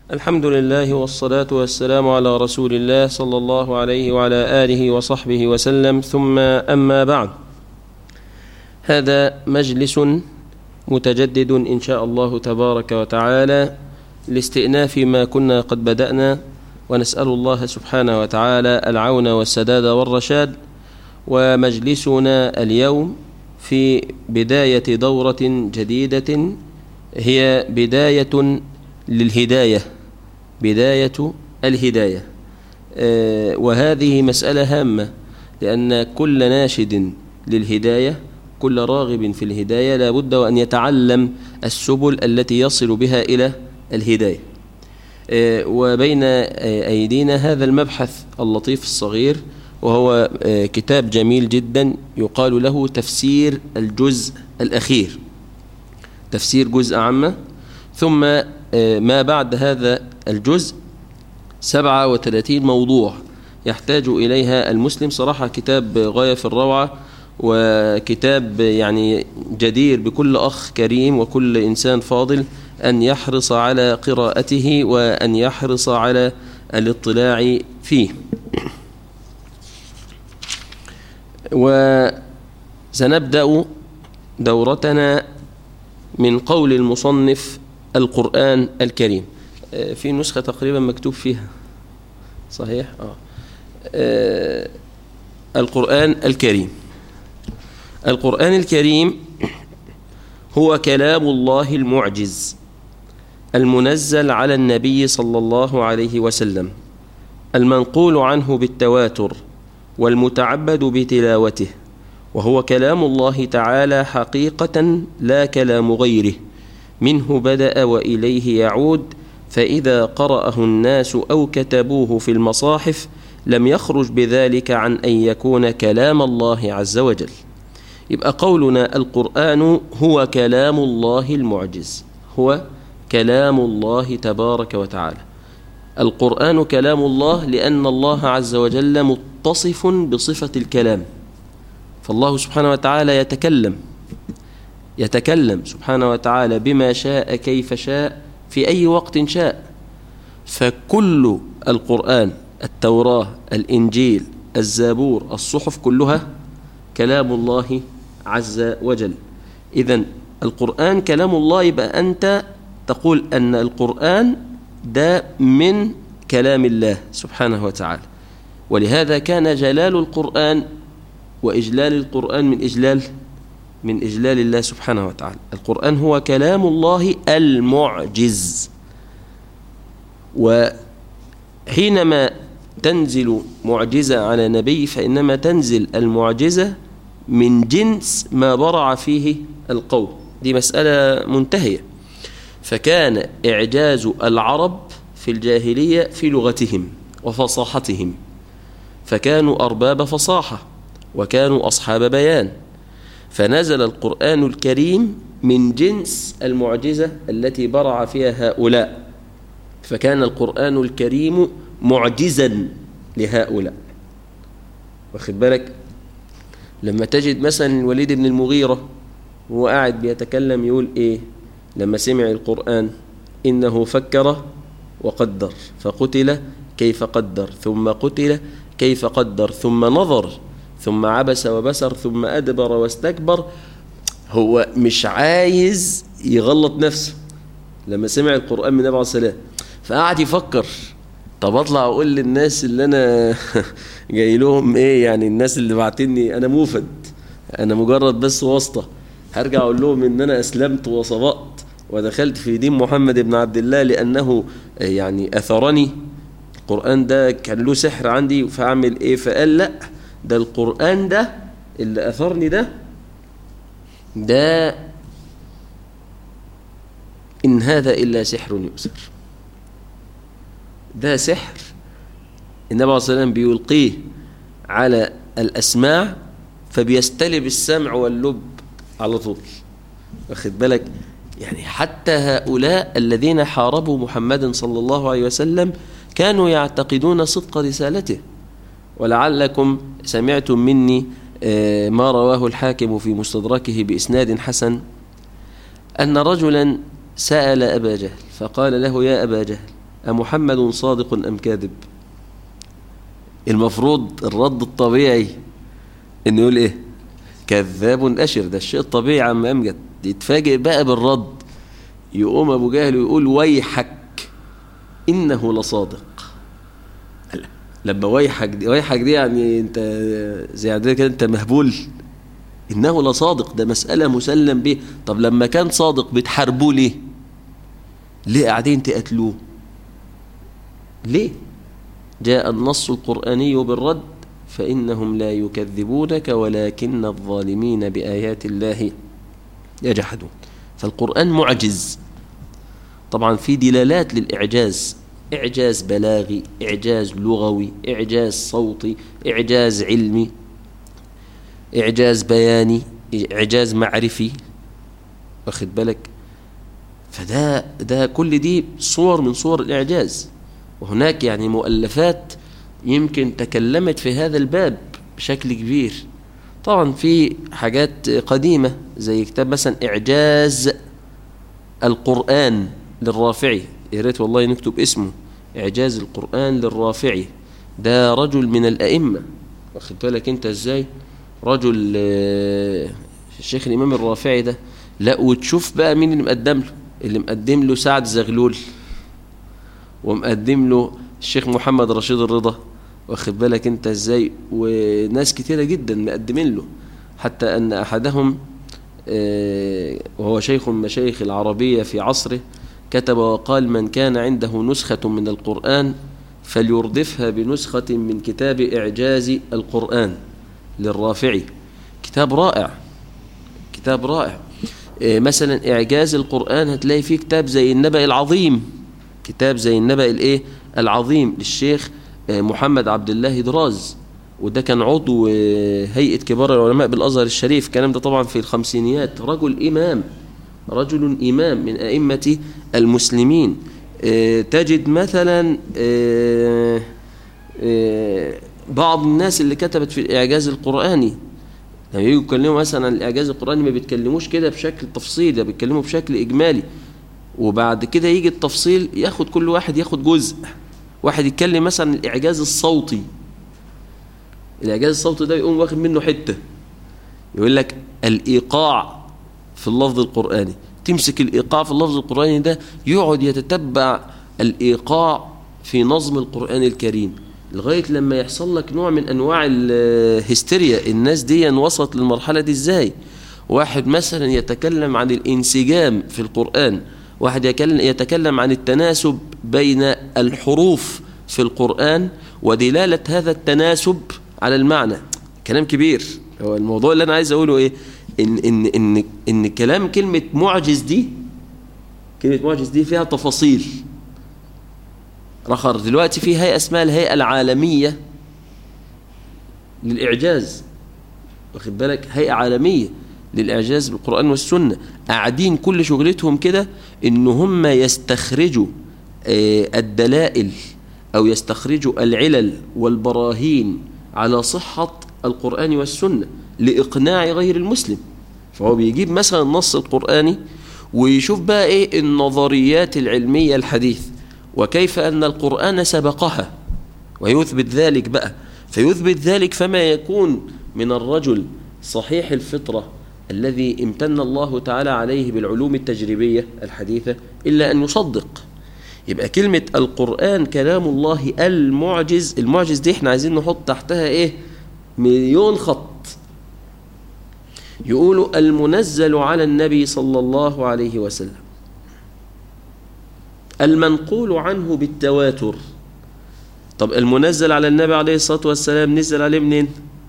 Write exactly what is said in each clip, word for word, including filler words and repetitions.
الحمد لله والصلاة والسلام على رسول الله صلى الله عليه وعلى آله وصحبه وسلم، ثم أما بعد. هذا مجلس متجدد إن شاء الله تبارك وتعالى لاستئناف ما كنا قد بدأنا، ونسأل الله سبحانه وتعالى العون والسداد والرشاد. ومجلسنا اليوم في بداية دورة جديدة هي بداية للهداية، بداية الهداية. آه وهذه مسألة هامة، لأن كل ناشد للهداية، كل راغب في الهداية لا بد وأن يتعلم السبل التي يصل بها إلى الهداية. آه وبين آه أيدينا هذا المبحث اللطيف الصغير، وهو آه كتاب جميل جدا يقال له تفسير الجزء الأخير، تفسير جزء عامة، ثم ما بعد هذا الجزء سبعة وثلاثين موضوع يحتاج إليها المسلم. صراحة كتاب غاية في الروعة، وكتاب يعني جدير بكل أخ كريم وكل إنسان فاضل أن يحرص على قراءته وأن يحرص على الاطلاع فيه. وسنبدأ دورتنا من قول المصنف: القرآن الكريم. في نسخة تقريبا مكتوب فيها صحيح آه. آه القرآن الكريم. القرآن الكريم هو كلام الله المعجز المنزل على النبي صلى الله عليه وسلم، المنقول عنه بالتواتر والمتعبد بتلاوته، وهو كلام الله تعالى حقيقة لا كلام غيره، منه بدأ وإليه يعود، فإذا قرأه الناس أو كتبوه في المصاحف لم يخرج بذلك عن أن يكون كلام الله عز وجل. يبقى قولنا القرآن هو كلام الله المعجز، هو كلام الله تبارك وتعالى. القرآن كلام الله لأن الله عز وجل متصف بصفة الكلام، فالله سبحانه وتعالى يتكلم يتكلم سبحانه وتعالى بما شاء كيف شاء في أي وقت شاء. فكل القرآن، التوراة، الإنجيل، الزبور، الصحف، كلها كلام الله عز وجل. إذن القرآن كلام الله، يبقى أنت تقول أن القرآن ده من كلام الله سبحانه وتعالى. ولهذا كان جلال القرآن وإجلال القرآن من إجلال من إجلال الله سبحانه وتعالى. القرآن هو كلام الله المعجز. وحينما تنزل معجزة على نبي فإنما تنزل المعجزة من جنس ما برع فيه القوم، دي مسألة منتهية. فكان إعجاز العرب في الجاهلية في لغتهم وفصاحتهم، فكانوا أرباب فصاحة وكانوا أصحاب بيان، فنزل القرآن الكريم من جنس المعجزة التي برع فيها هؤلاء، فكان القرآن الكريم معجزا لهؤلاء. واخد بالك؟ لما تجد مثلا الوليد بن المغيرة وهو قاعد بيتكلم يقول إيه لما سمع القرآن؟ إنه فكر وقدر فقتل كيف قدر، ثم قتل كيف قدر، ثم نظر، ثم عبس وبسر، ثم أدبر واستكبر. هو مش عايز يغلط نفسه لما سمع القرآن من النبي عليه الصلاة والسلام، فقعد يفكر طب أطلع أقول للناس اللي أنا جاي لهم إيه، يعني الناس اللي بعتني أنا موفد، أنا مجرد بس واسطة، هرجع أقول لهم إن أنا أسلمت وصبأت ودخلت في دين محمد بن عبد الله لأنه يعني أثرني القرآن ده، كان له سحر عندي، فأعمل إيه؟ فقال لأ، ده القرآن ده اللي أثرني ده ده إن هذا إلا سحر يؤثر، ده سحر النبي عليه الصلاة والسلام بيلقيه على الأسماع فبيستلب السمع واللب على طول. واخد بالك؟ يعني حتى هؤلاء الذين حاربوا محمدا صلى الله عليه وسلم كانوا يعتقدون صدق رسالته. ولعلكم سمعتم مني ما رواه الحاكم في مستدركه بإسناد حسن أن رجلا سأل أبا جهل فقال له: يا أبا جهل، أمحمد صادق أم كاذب؟ المفروض الرد الطبيعي إنه يقول إيه؟ كذاب أشر. ده الشيء الطبيعي عم أمجد. يتفاجئ بقى بالرد، يقوم أبو جهل ويقول ويحك إنه لصادق. لما ويحك دي ويحك دي يعني أنت زي عندنا كده أنت مهبول. إنه لصادق ده مسألة مسلم به. طب لما كان صادق بتحاربوه ليه؟ ليه قاعدين تقتلوه؟ ليه؟ جاء النص القرآني بالرد فإنهم لا يكذبونك ولكن الظالمين بآيات الله يجحدون. فالقرآن معجز. طبعا في دلالات للإعجاز، إعجاز بلاغي، إعجاز لغوي، إعجاز صوتي، إعجاز علمي، إعجاز بياني، إعجاز معرفي، واخد بالك؟ فده ده كل دي صور من صور الإعجاز. وهناك يعني مؤلفات يمكن تكلمت في هذا الباب بشكل كبير. طبعا في حاجات قديمة زي كتاب مثلا إعجاز القرآن للرافعي، يا ريت والله نكتب اسمه، إعجاز القرآن للرافعي. ده رجل من الأئمة، واخد بالك انت ازاي؟ رجل الشيخ الإمام الرافعي ده. لا وتشوف بقى مين اللي مقدم له. اللي مقدم له سعد زغلول، ومقدم له الشيخ محمد رشيد الرضا، واخد بالك انت ازاي؟ وناس كتيرة جدا مقدمين له، حتى ان احدهم وهو شيخ من مشايخ العربية في عصره كتب وقال من كان عنده نسخة من القرآن فليردفها بنسخة من كتاب إعجاز القرآن للرافعي. كتاب رائع، كتاب رائع. مثلا إعجاز القرآن هتلاقي فيه كتاب زي النبأ العظيم، كتاب زي النبأ الايه العظيم للشيخ محمد عبد الله دراز، وده كان عضو هيئة كبار العلماء بالأزهر الشريف. الكلام ده طبعا في الخمسينيات. رجل إمام، رجل إمام من أئمة المسلمين. تجد مثلا بعض الناس اللي كتبت في الإعجاز القرآني لما يجوا يتكلموا مثلا عن الإعجاز القرآني ما بيتكلموش كده بشكل تفصيلي، بيتكلموا بشكل إجمالي، وبعد كده يجي التفصيل ياخد كل واحد ياخد جزء. واحد يتكلم مثلا الإعجاز الصوتي، الإعجاز الصوتي ده يقوم واخد منه حتة، يقول لك الإيقاع في اللفظ القرآني. تمسك الإيقاع في اللفظ القرآني ده يقعد يتتبع الإيقاع في نظم القرآن الكريم لغاية لما يحصل لك نوع من أنواع الهستيريا. الناس دي وصلت للمرحلة دي إزاي؟ واحد مثلا يتكلم عن الانسجام في القرآن، واحد يتكلم عن التناسب بين الحروف في القرآن ودلالة هذا التناسب على المعنى. كلام كبير. هو الموضوع اللي أنا عايز أقوله إيه؟ إن, إن, إن, إن كلام كلمة معجز دي، كلمة معجز دي فيها تفاصيل. رخر دلوقتي في هيئة اسمها الهيئة العالمية للإعجاز، واخد بالك؟ هيئة عالمية للإعجاز بالقرآن والسنة، قاعدين كل شغلتهم كده إن هم يستخرجوا الدلائل أو يستخرجوا العلل والبراهين على صحة القرآن والسنة لإقناع غير المسلم. فهو بيجيب مثلا النص القرآني ويشوف بقى إيه النظريات العلمية الحديث وكيف أن القرآن سبقها ويثبت ذلك بقى. فيثبت ذلك فما يكون من الرجل صحيح الفطرة الذي امتن الله تعالى عليه بالعلوم التجريبية الحديثة إلا أن يصدق. يبقى كلمة القرآن كلام الله المعجز، المعجز دي احنا عايزين نحط تحتها ايه؟ مليون خط. يقولوا المنزل على النبي صلى الله عليه وسلم، المنقول عنه بالتواتر. طب المنزل على النبي عليه الصلاة والسلام نزل عليه منين؟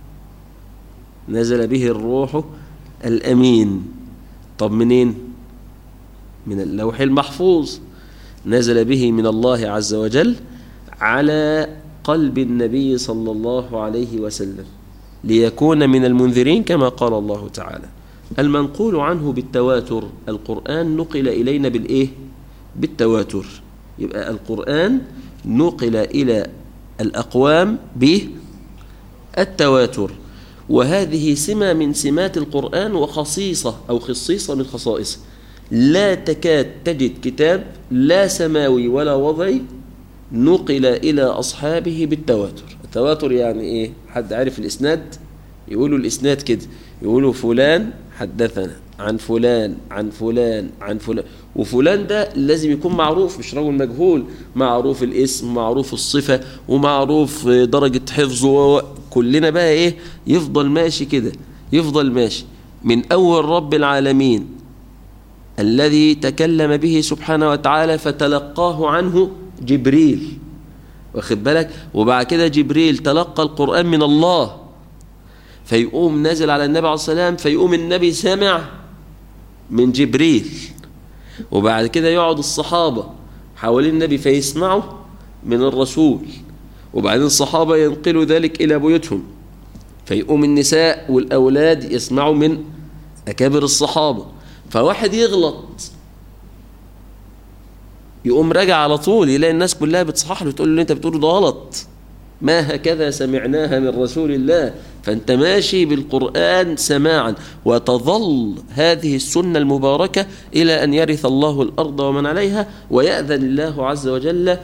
نزل به الروح الأمين. طب منين؟ من اللوح المحفوظ. نزل به من الله عز وجل على قلب النبي صلى الله عليه وسلم ليكون من المنذرين كما قال الله تعالى. المنقول عنه بالتواتر، القرآن نقل إلينا بالإيه؟ بالتواتر. يبقى القرآن نقل إلى الأقوام بالتواتر، وهذه سمة من سمات القرآن وخصيصة أو خصيصة من خصائصه. لا تكاد تجد كتاب لا سماوي ولا وضعي نقل إلى أصحابه بالتواتر. التواتر يعني إيه؟ حد عارف الإسناد؟ يقولوا الإسناد كده، يقولوا فلان حدثنا عن فلان عن فلان عن فلان، وفلان ده لازم يكون معروف، مش رجل مجهول، معروف الاسم، معروف الصفة، ومعروف درجة حفظه. كلنا بقى إيه؟ يفضل ماشي كده، يفضل ماشي من أول رب العالمين الذي تكلم به سبحانه وتعالى فتلقاه عنه جبريل، واخد بالك؟ وبعد كده جبريل تلقى القرآن من الله، فيقوم نازل على النبي عليه الصلاة والسلام، فيقوم النبي سامع من جبريل، وبعد كده يقعد الصحابة حوالين النبي فيسمعوا من الرسول، وبعدين الصحابة ينقلوا ذلك إلى بيوتهم، فيقوم النساء والأولاد يسمعوا من أكابر الصحابة. فواحد يغلط يقوم راجع على طول، يلاقي الناس كلها بتصحح له، تقول له انت بتقوله ده غلط، ما هكذا سمعناها من رسول الله. فانت ماشي بالقرآن سماعا، وتظل هذه السنة المباركة إلى أن يرث الله الأرض ومن عليها، ويأذن الله عز وجل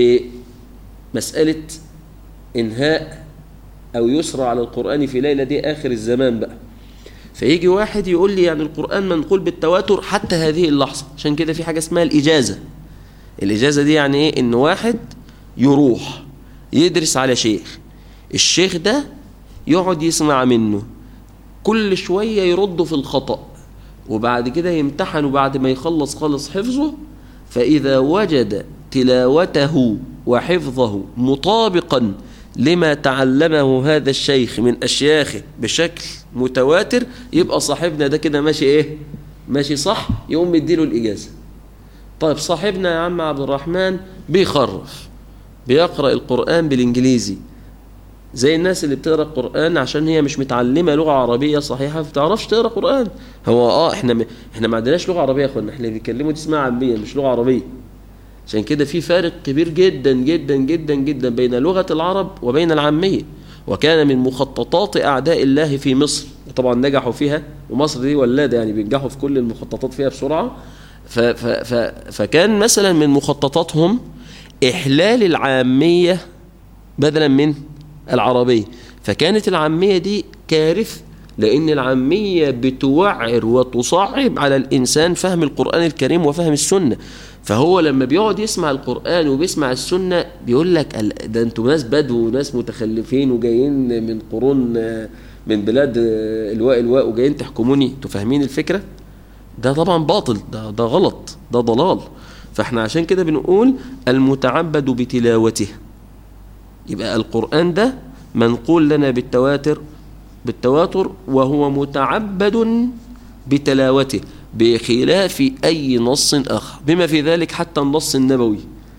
بمسألة إنهاء أو يسرى على القرآن في ليلة دي آخر الزمان بقى. فيجي واحد يقول لي يعني القرآن منقول بالتواتر حتى هذه اللحظة. عشان كده في حاجة اسمها الإجازة. الإجازة دي يعني إيه؟ إن واحد يروح يدرس على شيخ، الشيخ ده يقعد يسمع منه، كل شوية يرد في الخطأ، وبعد كده يمتحن، وبعد ما يخلص خلص حفظه، فإذا وجد تلاوته وحفظه مطابقا لما تعلمه هذا الشيخ من أشياخه بشكل متواتر، يبقى صاحبنا ده كده ماشي إيه؟ ماشي صح، يقوم يديله الإجازة. طيب صاحبنا يا عم عبد الرحمن بيخرف، بيقرأ القرآن بالإنجليزي، زي الناس اللي بتقرأ القرآن عشان هي مش متعلمة لغة عربية صحيحة فتعرفش تقرأ قرآن. هو آه إحنا م... إحنا ما عندناش لغة عربية يا أخوانا، إحنا بنتكلموا دي اسمها عامية مش لغة عربية. عشان كده في فارق كبير جدا جدا جدا جدا بين لغة العرب وبين العامية. وكان من مخططات أعداء الله في مصر، طبعا نجحوا فيها، ومصر دي ولادة يعني بينجحوا في كل المخططات فيها بسرعة. ف... ف... ف... فكان مثلا من مخططاتهم إحلال العامية بدلا من العربية. فكانت العامية دي كارثة، لأن العامية بتوعر وتصعب على الإنسان فهم القرآن الكريم وفهم السنة. فهو لما بيقعد يسمع القرآن وبيسمع السنة بيقول لك ده انتوا ناس بدو وناس متخلفين وجايين من قرون من بلاد الواء الواء وجايين تحكموني، انتوا فاهمين الفكرة؟ ده طبعا باطل، ده, ده غلط، ده ضلال. فاحنا عشان كده بنقول المتعبد بتلاوته. يبقى القرآن ده منقول لنا بالتواتر بالتواتر وهو متعبد بتلاوته بخلاف أي نص آخر، بما في ذلك حتى النص النبوي.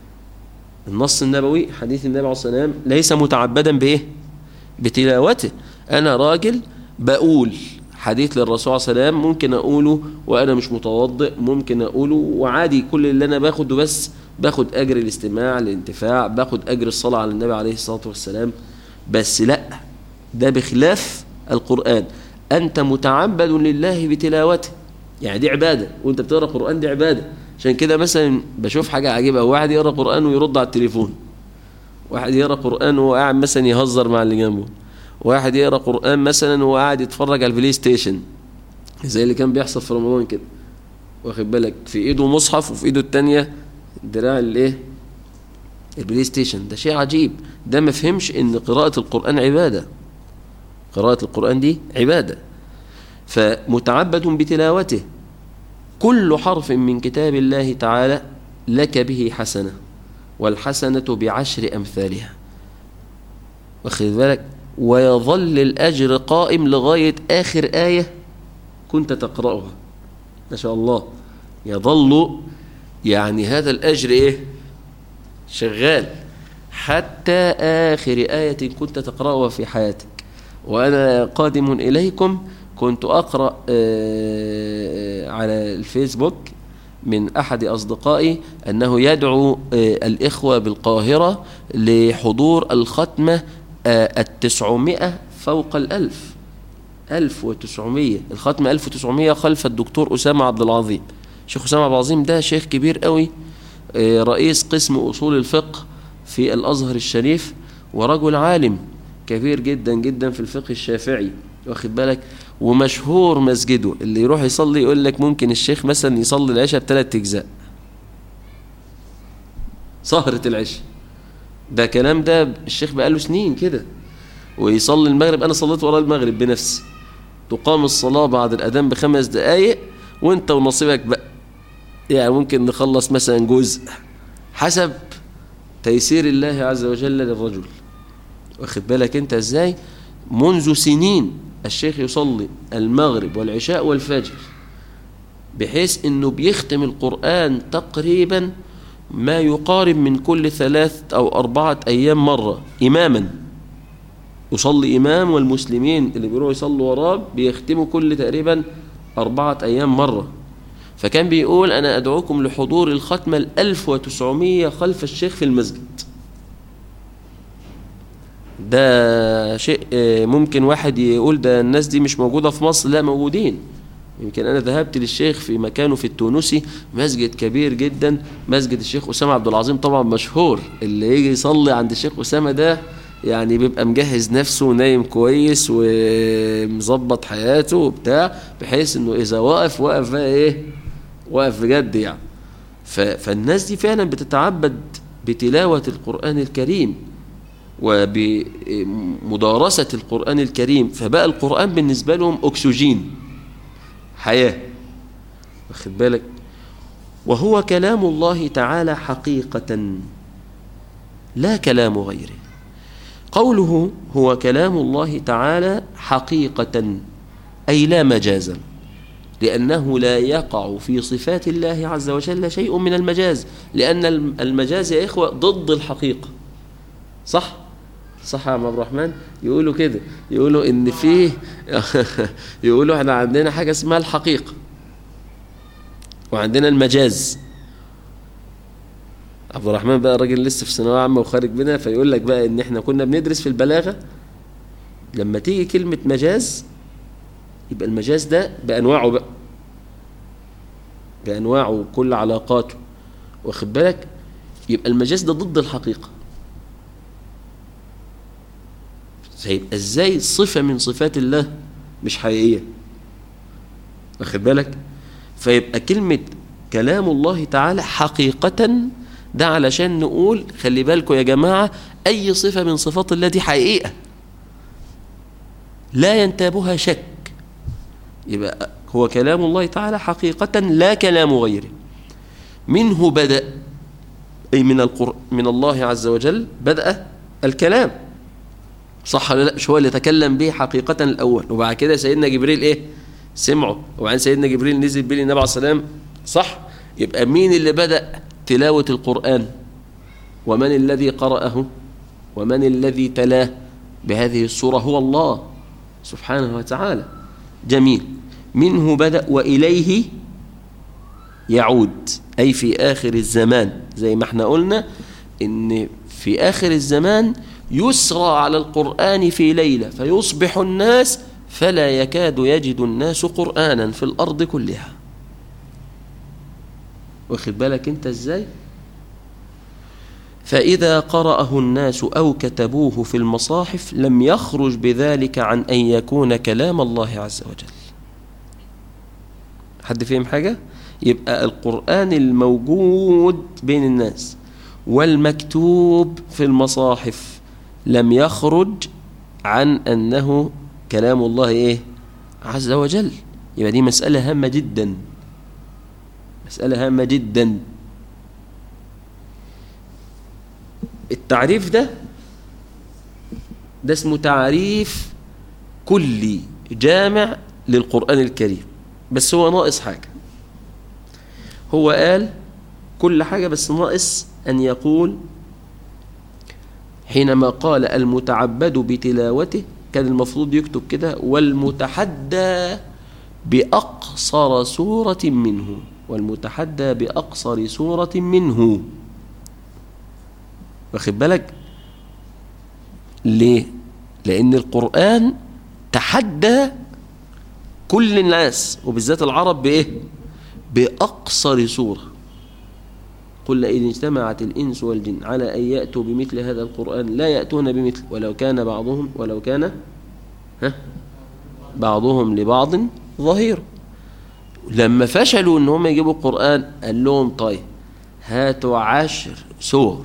النص النبوي حديث النبي عليه الصلاة والسلام ليس متعبدا بإيه؟ بتلاوته. أنا راجل بقول حديث للرسول عليه الصلاة والسلام، ممكن أقوله وأنا مش متوضئ، ممكن أقوله وعادي، كل اللي أنا باخده بس باخد أجر الاستماع الانتفاع، باخد أجر الصلاة على النبي عليه الصلاة والسلام. بس لا، ده بخلاف القرآن، أنت متعبد لله بتلاوته، يعني دي عبادة، وأنت بتقرأ قرآن دي عبادة. عشان كده مثلا بشوف حاجة عجيبة، واحد يقرأ قرآن ويرد على التليفون، واحد يقرأ قرآن وهو قاعد مثلا يهزر مع اللي جنبه، واحد يقرأ قرآن مثلا وهو قاعد يتفرج على البلاي ستيشن زي اللي كان بيحصل في رمضان كده، واخد بالك، في ايده مصحف وفي ايده التانية دراع الايه البلاي ستيشن. ده شيء عجيب، ده ما فهمش ان قراءة القرآن عبادة، قراءة القرآن دي عبادة. فمتعبد بتلاوته، كل حرف من كتاب الله تعالى لك به حسنة، والحسنة بعشر أمثالها، واخد بالك، ويظل الأجر قائم لغاية آخر آية كنت تقرأها، ما شاء الله، يظل يعني هذا الأجر إيه شغال حتى آخر آية كنت تقرأها في حياتك. وأنا قادم إليكم كنت أقرأ على الفيسبوك من أحد أصدقائي أنه يدعو الإخوة بالقاهرة لحضور الختمة التسعمائة فوق الألف، ألف وتسعمائة، الختمة ألف وتسعمائة خلف الدكتور أسامة عبد العظيم. شيخ أسامة عبد العظيم ده شيخ كبير قوي، رئيس قسم أصول الفقه في الأزهر الشريف، ورجل عالم كبير جدا جدا في الفقه الشافعي، واخد بالك، ومشهور مسجده، اللي يروح يصلي يقول لك ممكن الشيخ مثلا يصلي العشاء بثلاث أجزاء، سهرة العشاء. ده كلام ده الشيخ بقاله سنين كده. ويصلي المغرب، أنا صليت وراه المغرب بنفسي، تقام الصلاة بعد الأذان بخمس دقايق وانت ونصيبك بقى، يعني ممكن نخلص مثلا جزء حسب تيسير الله عز وجل للرجل، واخد بالك انت ازاي. منذ سنين الشيخ يصلي المغرب والعشاء والفجر، بحيث انه بيختم القرآن تقريبا ما يقارب من كل ثلاث او اربعة ايام مرة اماما، يصلي امام والمسلمين اللي بيروحوا يصلوا وراه بيختموا كل تقريبا اربعة ايام مرة. فكان بيقول انا ادعوكم لحضور الختمة الالف وتسعمية خلف الشيخ في المسجد. ده شيء ممكن واحد يقول ده الناس دي مش موجودة في مصر، لا موجودين. يمكن أنا ذهبت للشيخ في مكانه في التونسي، مسجد كبير جدا، مسجد الشيخ أسامة عبد العظيم طبعا مشهور، اللي يجي يصلي عند الشيخ أسامة ده يعني بيبقى مجهز نفسه ونايم كويس ومظبط حياته وبتاع، بحيث انه اذا وقف وقف بقى ايه، وقف بجد يعني. فالناس دي فعلا بتتعبد بتلاوة القرآن الكريم وبمدارسة القرآن الكريم، فبقى القرآن بالنسبة لهم أكسجين حياة، واخد بالك. وهو كلام الله تعالى حقيقة لا كلام غيره. قوله هو كلام الله تعالى حقيقة أي لا مجازا، لأنه لا يقع في صفات الله عز وجل شيء من المجاز، لأن المجاز يا إخوة ضد الحقيقة. صح؟ صح يا عم عبد الرحمن؟ يقولوا كده، يقولوا إن فيه يقولوا احنا عندنا حاجة اسمها الحقيقة وعندنا المجاز. عبد الرحمن بقى راجل لسه في ثانويه عامه وخارج منها، فيقول لك بقى ان احنا كنا بندرس في البلاغه لما تيجي كلمه مجاز يبقى المجاز ده بانواعه بقى، بانواعه وكل علاقاته، واخد بالك. يبقى المجاز ده ضد الحقيقه. هيبقى ازاي صفه من صفات الله مش حقيقيه، واخد بالك. فيبقى كلمه كلام الله تعالى حقيقه ده علشان نقول خلي بالكم يا جماعة أي صفة من صفات الله دي حقيقة لا ينتابها شك، يبقى هو كلام الله تعالى حقيقة لا كلام غيره. منه بدأ أي من القرآن، من الله عز وجل بدأ الكلام، صح ولا لا؟ مش هو اللي تكلم به حقيقة الأول، وبعد كده سيدنا جبريل إيه سمعه، وبعدين سيدنا جبريل نزل به النبي عليه السلام، صح. يبقى مين اللي بدأ تلاوة القرآن؟ ومن الذي قرأه ومن الذي تلاه بهذه الصورة؟ هو الله سبحانه وتعالى. جميل. منه بدأ وإليه يعود، أي في آخر الزمان، زي ما احنا قلنا إن في آخر الزمان يسرى على القرآن في ليلة فيصبح الناس فلا يكاد يجد الناس قرآنا في الأرض كلها، واخد بالك انت ازاي. فإذا قرأه الناس أو كتبوه في المصاحف لم يخرج بذلك عن أن يكون كلام الله عز وجل. حد فهم حاجة؟ يبقى القرآن الموجود بين الناس والمكتوب في المصاحف لم يخرج عن أنه كلام الله إيه؟ عز وجل. يبقى دي مسألة هامة جدا، مسألة هامة جدا. التعريف ده ده اسمه تعريف كلي جامع للقرآن الكريم، بس هو ناقص حاجة. هو قال كل حاجة بس ناقص أن يقول حينما قال المتعبد بتلاوته كان المفروض يكتب كده والمتحدى بأقصر سورة منه، والمتحدى بأقصر سورة منه، واخد بالك. ليه؟ لأن القرآن تحدى كل الناس وبالذات العرب بإيه؟ بأقصر سورة، قل لئن اجتمعت الإنس والجن على أن يأتوا بمثل هذا القرآن لا يأتون بمثل ولو كان بعضهم ولو كان ها بعضهم لبعض ظهير. لما فشلوا ان هم يجيبوا القرآن قال لهم طيب هاتوا عشر سور،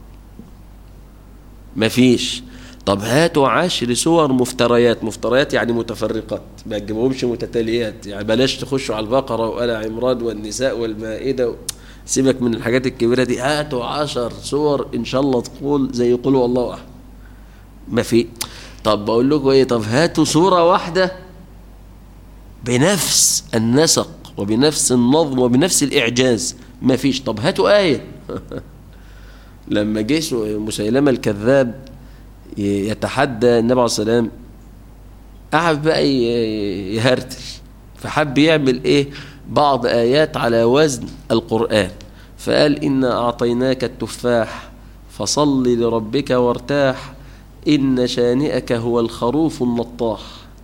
مفيش. طب هاتوا عشر سور مفتريات، مفتريات يعني متفرقات، ما تجيبهمش متتاليات، يعني بلاش تخشوا على البقرة وآل عمران والنساء والمائدة، سيبك من الحاجات الكبيرة دي، هاتوا عشر سور إن شاء الله تقول زي يقولوا الله أحد، ما في. طب بقول لكم إيه، طب هاتوا سورة واحدة بنفس النسق وبنفس النظم وبنفس الإعجاز، ما فيش. طب هاتوا آية. لما جه مسيلمة الكذاب يتحدى النبي عليه الصلاة والسلام قعد بقى يهرتل، فحب يعمل ايه بعض آيات على وزن القرآن، فقال إنا أعطيناك التفاح فصل لربك وارتاح إن شانئك هو الخروف النطاح.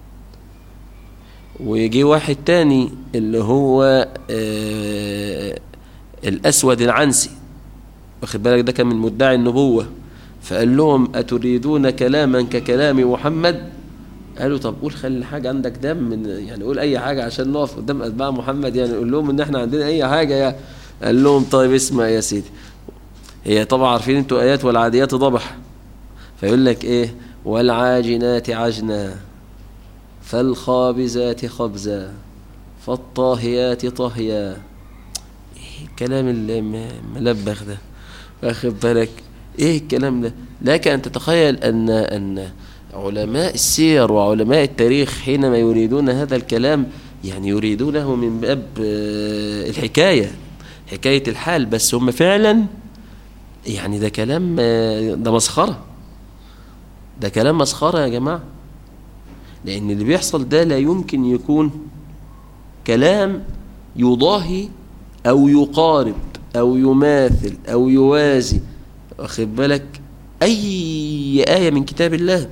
ويجي واحد تاني اللي هو آه الأسود العنسي، واخد بالك، ده كان من مدعي النبوة، فقال لهم أتريدون كلاما ككلام محمد؟ قالوا طب قول خلي حاجة عندك دم من يعني قول أي حاجة عشان نقف قدام أتباع محمد، يعني قول لهم إن إحنا عندنا أي حاجة يعني. قال لهم طيب اسمع يا سيدي، هي طبعا عارفين أنتوا آيات والعاديات ضبح، فيقول لك إيه والعاجنات عجنا فالخابزات خبزا فالطاهيات طهيا. إيه الكلام الملبخ ده، واخد بالك ايه الكلام ده؟ لك ان تتخيل ان ان علماء السير وعلماء التاريخ حينما يريدون هذا الكلام يعني يريدونه من باب الحكايه، حكايه الحال، بس هم فعلا يعني ده كلام، ده مسخره، ده كلام مسخره يا جماعه، لان اللي بيحصل ده لا يمكن يكون كلام يضاهي او يقارب او يماثل او يوازي، واخد بالك، أي آية من كتاب الله.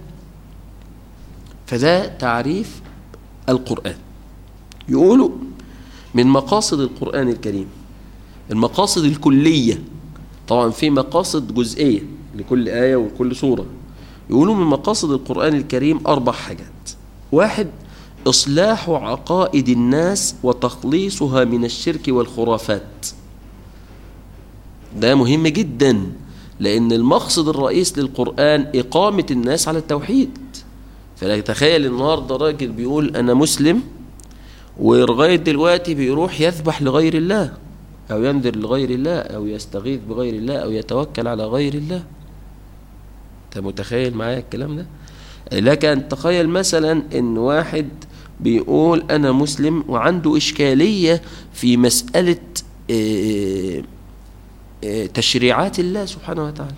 فده تعريف القرآن. يقولوا من مقاصد القرآن الكريم المقاصد الكلية، طبعا في مقاصد جزئية لكل آية وكل سورة. يقولوا من مقاصد القرآن الكريم أربع حاجات. واحد، إصلاح عقائد الناس وتخليصها من الشرك والخرافات. ده مهم جدا، لأن المقصد الرئيس للقرآن إقامة الناس على التوحيد. فلا تخيل النهارده راجل بيقول أنا مسلم ولغاية دلوقتي بيروح يذبح لغير الله أو ينذر لغير الله أو يستغيث بغير الله أو يتوكل على غير الله. أنت متخيل معايا الكلام ده؟ لك أن تخيل مثلا إن واحد بيقول أنا مسلم وعنده إشكالية في مسألة إيه تشريعات الله سبحانه وتعالى،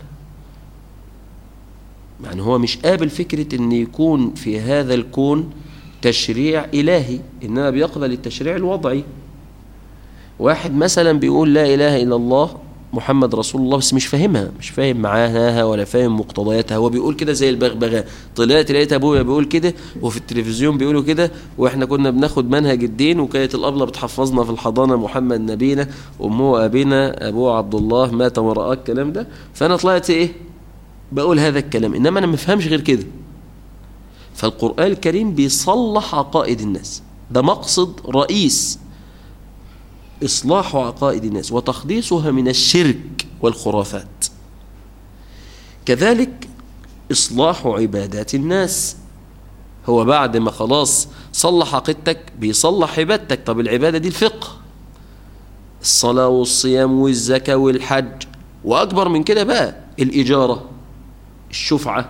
يعني هو مش قابل فكرة ان يكون في هذا الكون تشريع إلهي، إنما بيقبل التشريع الوضعي. واحد مثلا بيقول لا إله إلا الله محمد رسول الله، بس مش فاهمها، مش فاهم معاها ولا فاهم مقتضياتها، هو بيقول كده زي البغبغاء. طلعت لقيت ابويا بيقول كده وفي التلفزيون بيقولوا كده، واحنا كنا بناخد منهج الدين وكانت الابله بتحفظنا في الحضانه محمد نبينا امه ابينا ابوه عبد الله مات ورآه الكلام ده، فانا طلعت ايه بقول هذا الكلام، انما انا ما بفهمش غير كده. فالقرآن الكريم بيصلح عقائد الناس، ده مقصد رئيس، إصلاح عقائد الناس وتخليصها من الشرك والخرافات. كذلك إصلاح عبادات الناس، هو بعد ما خلاص صلح عقيدتك بيصلح عبادتك. طب العبادة دي الفقه، الصلاة والصيام والزكاة والحج، وأكبر من كده بقى الإجارة، الشفعة،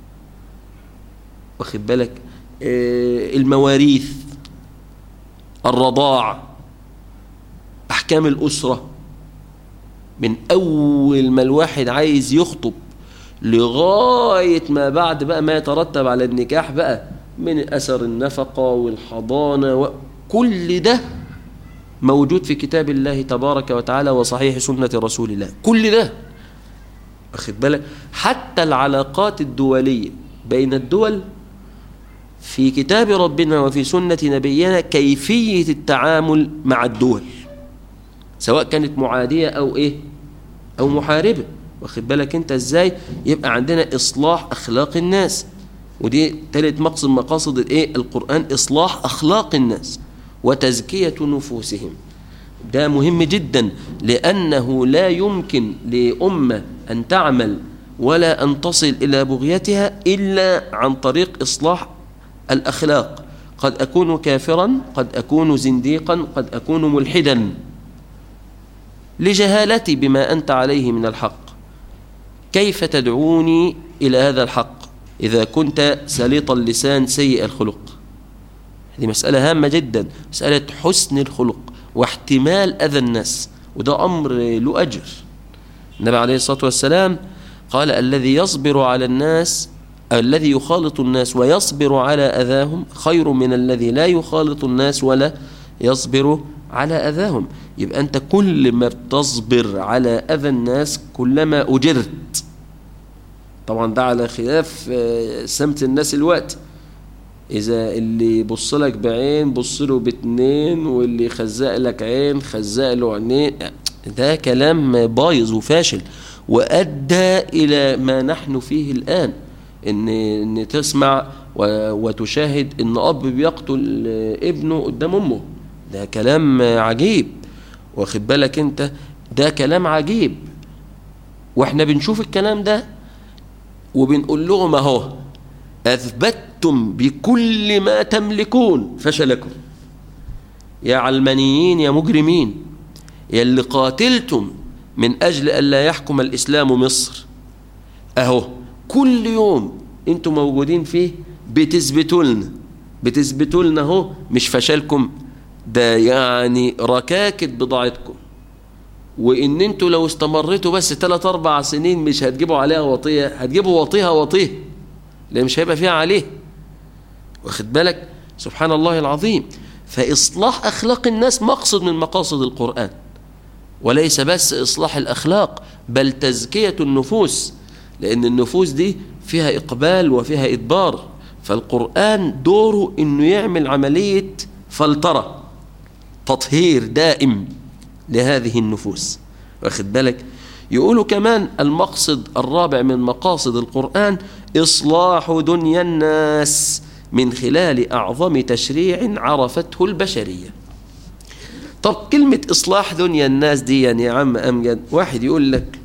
واخد بالك، المواريث، الرضاع، أحكام الأسرة، من أول ما الواحد عايز يخطب لغاية ما بعد بقى ما يترتب على النكاح بقى من أثر النفقة والحضانة، وكل ده موجود في كتاب الله تبارك وتعالى وصحيح سنة رسول الله. كل ده واخد بالك، حتى العلاقات الدولية بين الدول في كتاب ربنا وفي سنة نبينا كيفية التعامل مع الدول، سواء كانت معادية أو إيه أو محاربة. واخد بالك أنت إزاي؟ يبقى عندنا إصلاح أخلاق الناس، ودي ثالث مقصد مقاصد الإيه؟ القرآن، إصلاح أخلاق الناس وتزكية نفوسهم. ده مهم جدا، لأنه لا يمكن لأمة أن تعمل ولا أن تصل إلى بغيتها إلا عن طريق إصلاح الأخلاق. قد أكون كافرا، قد أكون زنديقا، قد أكون ملحدا لجهالتي بما أنت عليه من الحق. كيف تدعوني إلى هذا الحق إذا كنت سليط اللسان سيء الخلق؟ هذه مسألة هامة جدا، مسألة حسن الخلق واحتمال أذى الناس، وده أمر له أجر. النبي عليه الصلاة والسلام قال: الذي يصبر على الناس، الذي يخالط الناس ويصبر على أذاهم خير من الذي لا يخالط الناس ولا يصبر على أذاهم. يبقى أنت كل ما بتصبر على أذى الناس كلما أجرت. طبعا ده على خلاف سمت الناس الوقت، إذا اللي بص لك بعين بص له باتنين، واللي خزق لك عين خزق له عينين. ده كلام بايظ وفاشل، وأدى إلى ما نحن فيه الآن، إن, إن تسمع وتشاهد إن أب بيقتل ابنه قدام أمه. ده كلام عجيب، واخد بالك أنت؟ ده كلام عجيب، وإحنا بنشوف الكلام ده وبنقول لهم أهو أثبتتم بكل ما تملكون فشلكم يا علمانيين يا مجرمين، يا اللي قاتلتم من أجل أن لا يحكم الإسلام مصر. أهو كل يوم أنتم موجودين فيه بتثبتوا لنا بتثبتوا لنا أهو مش فشلكم، ده يعني ركاكة بضاعتكم، وإن أنتم لو استمرتوا بس ثلاث أربع سنين مش هتجيبوا عليها وطية، هتجيبوا وطيها وطيه لأن مش هيبقى فيها عليه. واخد بالك؟ سبحان الله العظيم. فإصلاح أخلاق الناس مقصد من مقاصد القرآن، وليس بس إصلاح الأخلاق بل تزكية النفوس، لأن النفوس دي فيها إقبال وفيها إدبار. فالقرآن دوره إنه يعمل عملية فلترة، تطهير دائم لهذه النفوس. واخد بالك؟ يقولوا كمان المقصد الرابع من مقاصد القرآن إصلاح دنيا الناس من خلال أعظم تشريع عرفته البشرية. طب كلمة إصلاح دنيا الناس دي يعني يا عم أمجد، واحد يقول لك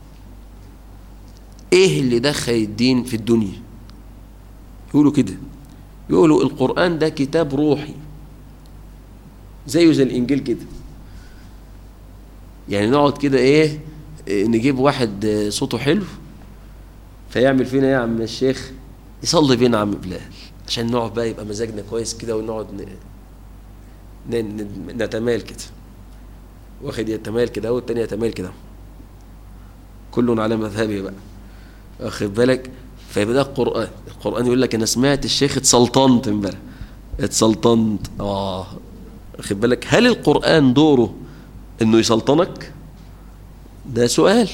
إيه اللي دخل الدين في الدنيا؟ يقولوا كده، يقولوا القرآن ده كتاب روحي زيه زي الإنجيل كده. يعني نقعد كده إيه، نجيب واحد صوته حلو فيعمل فينا يا عم الشيخ، يصلي بينا عم بلال عشان نقعد بقى يبقى مزاجنا كويس كده، ونقعد نتمال كده، واخد يتمال كده والتاني يتمال كده، كل على مذهبه بقى، واخد بالك؟ فيبقى ده القرآن. القرآن يقول لك أنا سمعت الشيخ اتسلطنت امبارح، اتسلطنت. اه واخد بالك؟ هل القرآن دوره إنه يسلطنك؟ ده سؤال.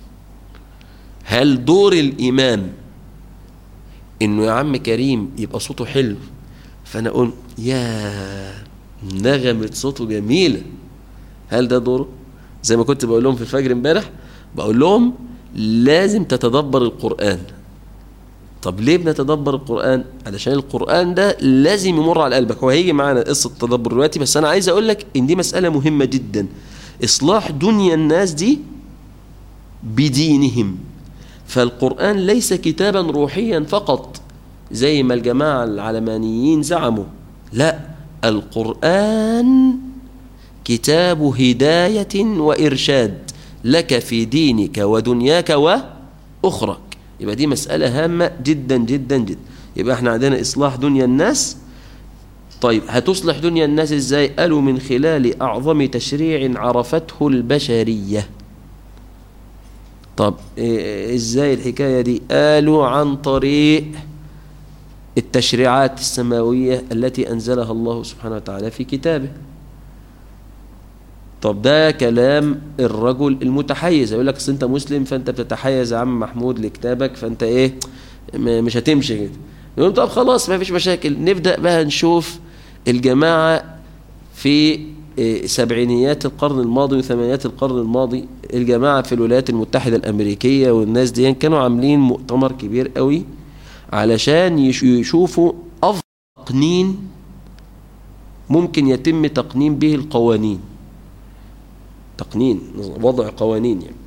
هل دور الإمام إنه يا عم كريم يبقى صوته حلو فأنا أقول يا نغمة صوته جميلة؟ هل ده دوره؟ زي ما كنت بقول لهم في الفجر امبارح، بقول لهم لازم تتدبر القرآن. طب ليه بنتدبر القرآن؟ علشان القرآن ده لازم يمر على قلبك. هو هيجي معانا قصة التدبر دلوقتي، بس أنا عايز أقول لك إن دي مسألة مهمة جدا، إصلاح دنيا الناس دي بدينهم. فالقرآن ليس كتابا روحيا فقط زي ما الجماعة العلمانيين زعموا، لا، القرآن كتاب هداية وإرشاد لك في دينك ودنياك وأخرك. يبقى دي مسألة هامة جدا جدا جدا. يبقى احنا عندنا إصلاح دنيا الناس. طيب هتصلح دنيا الناس ازاي؟ قالوا من خلال أعظم تشريع عرفته البشرية. طب ازاي الحكاية دي؟ قالوا عن طريق التشريعات السماوية التي أنزلها الله سبحانه وتعالى في كتابه. طب ده كلام الرجل المتحيز، يقول لك انت مسلم فانت بتتحيز يا عم محمود لكتابك، فانت ايه مش هتمشي كده. يقول طب خلاص ما فيش مشاكل، نبدأ بقى نشوف الجماعة في سبعينيات القرن الماضي وثمانينات القرن الماضي الجماعة في الولايات المتحدة الأمريكية والناس دي كانوا عاملين مؤتمر كبير قوي علشان يشوفوا أفضل تقنين ممكن يتم تقنين به القوانين، تقنين وضع قوانين يعني.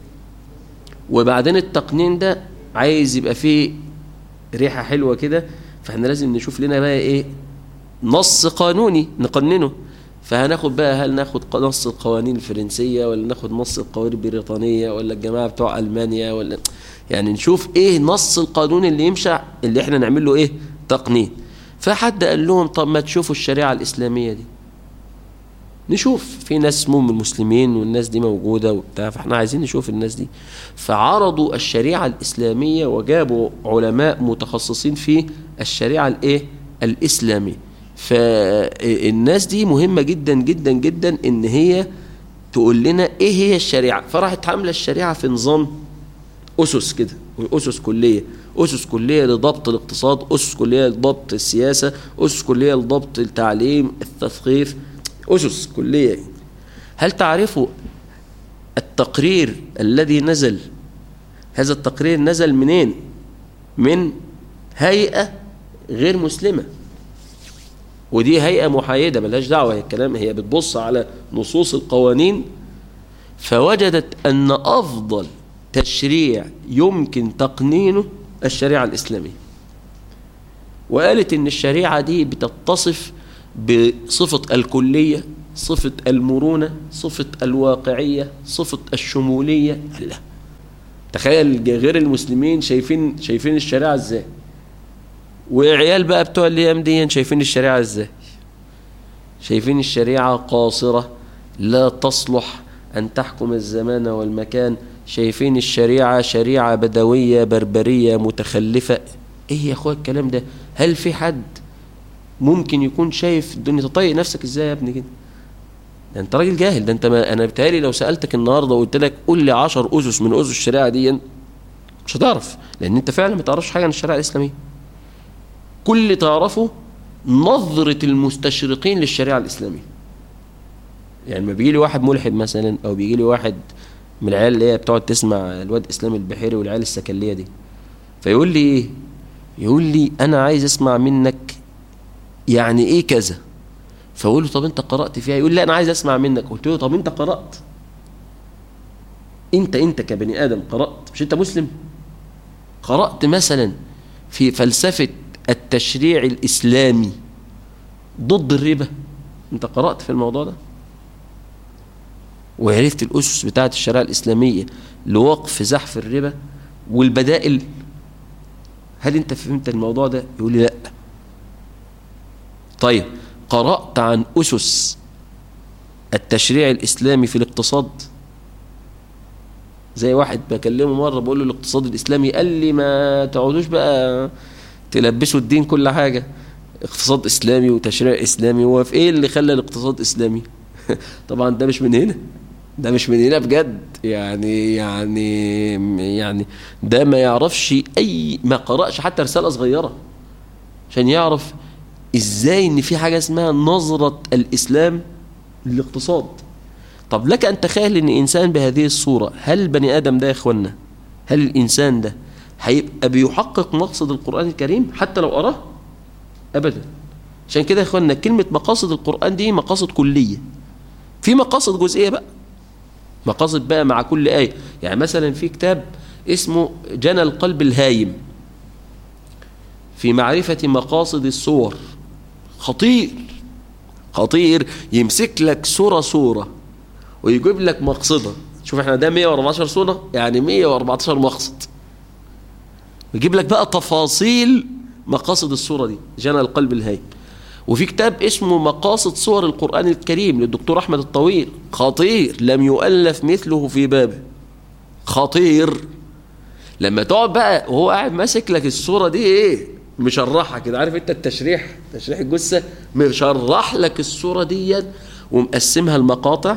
وبعدين التقنين ده عايز يبقى فيه ريحة حلوة كده، فاحنا لازم نشوف لنا بقى ايه نص قانوني نقننه. فهناخد بقى، هل ناخد نص القوانين الفرنسية ولا ناخد نص القوانين البريطانية ولا الجماعة بتوع ألمانيا، ولا يعني نشوف ايه نص القانون اللي يمشي اللي احنا نعمل له ايه تقنين. فحد قال لهم طب ما تشوفوا الشريعة الإسلامية دي، نشوف في ناس اسمهم المسلمين والناس دي موجودة وبتاع، فاحنا عايزين نشوف الناس دي. فعرضوا الشريعة الإسلامية وجابوا علماء متخصصين في الشريعة الايه الإسلامية. فالناس دي مهمة جدا جدا جدا ان هي تقول لنا ايه هي الشريعة. فراحت عاملة الشريعة في نظام أسس كده، أسس كلية، أسس كلية لضبط الاقتصاد، أسس كلية لضبط السياسة، أسس كلية لضبط التعليم التثقيف، أسس كلية. هل تعرفوا التقرير الذي نزل؟ هذا التقرير نزل منين؟ من هيئة غير مسلمة، ودي هيئة محايدة ملهاش دعوة، هي الكلام هي بتبص على نصوص القوانين، فوجدت أن أفضل تشريع يمكن تقنينه الشريعة الإسلامية. وقالت إن الشريعة دي بتتصف بصفة الكلية، صفة المرونة، صفة الواقعية، صفة الشمولية. الله، تخيل غير المسلمين شايفين شايفين الشريعة ازاي، وعيال بقى بتوع الايام دي شايفين الشريعة ازاي؟ شايفين الشريعة قاصرة لا تصلح أن تحكم الزمان والمكان، شايفين الشريعة شريعة بدوية بربرية متخلفة. ايه يا اخويا الكلام ده؟ هل في حد ممكن يكون شايف الدنيا؟ تطيق نفسك ازاي يا ابني كده؟ ده انت راجل جاهل. ده انت ما انا بتهيألي لو سألتك النهارده وقلت لك قول لي عشر أسس من أسس الشريعة دي مش هتعرف، لأن انت فعلا ما تعرفش حاجة عن الشريعة الإسلامية. كل اللي تعرفه نظرة المستشرقين للشريعة الإسلامية. يعني ما بيجي لي واحد ملحد مثلا، او بيجي لي واحد من العيال اللي هي بتقعد تسمع الواد اسلام البحيري والعيال السكليه دي، فيقول لي ايه؟ يقول لي انا عايز اسمع منك يعني ايه كذا. فاقول له طب انت قرات فيها؟ يقول لي انا عايز اسمع منك. قلت له طب انت قرات؟ انت انت كبني ادم قرات؟ مش انت مسلم؟ قرات مثلا في فلسفه التشريع الاسلامي ضد الربا؟ انت قرات في الموضوع ده وعرفت الأسس بتاعة الشريعة الإسلامية لوقف زحف الربا والبدائل؟ هل أنت فهمت الموضوع ده؟ يقول لي لا. طيب قرأت عن أسس التشريع الإسلامي في الاقتصاد؟ زي واحد بكلمه مرة بقول له الاقتصاد الإسلامي، قال لي ما تقعدوش بقى تلبسوا الدين كل حاجة، اقتصاد إسلامي وتشريع إسلامي، هو في إيه اللي خلى الاقتصاد إسلامي؟ طبعا ده مش من هنا، ده مش من هنا بجد. يعني يعني يعني ده ما يعرفش أي، ما قرأش حتى رسالة صغيرة عشان يعرف إزاي إن في حاجة اسمها نظرة الإسلام للاقتصاد. طب لك أن تخيل إن إنسان بهذه الصورة، هل البني آدم ده يا إخوانا، هل الإنسان ده هيبقى بيحقق مقصد القرآن الكريم حتى لو أراه؟ أبدا. عشان كده يا إخوانا كلمة مقاصد القرآن دي مقاصد كلية، في مقاصد جزئية بقى، مقاصد بقى مع كل آية. يعني مثلا في كتاب اسمه جنى القلب الهايم في معرفة مقاصد الصور، خطير خطير، يمسك لك سورة سورة ويجيب لك مقصدها. شوف احنا ده مية وأربعتاشر سورة، يعني مية وأربعتاشر مقصد، ويجيب لك بقى تفاصيل مقاصد الصورة دي، جنى القلب الهايم. وفي كتاب اسمه مقاصد صور القرآن الكريم للدكتور أحمد الطويل، خطير، لم يؤلف مثله في بابه، خطير. لما تقعد بقى وهو قاعد ماسك لك الصورة دي ايه، مشرحها كده، عارف انت التشريح، تشريح الجثة، مشرح لك الصورة دي ومقسمها المقاطع،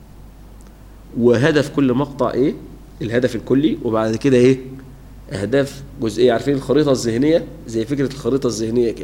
وهدف كل مقطع ايه، الهدف الكلي، وبعد كده ايه، اهداف جزئيه. عارفين الخريطه الذهنيه؟ زي فكره الخريطه الذهنيه كده،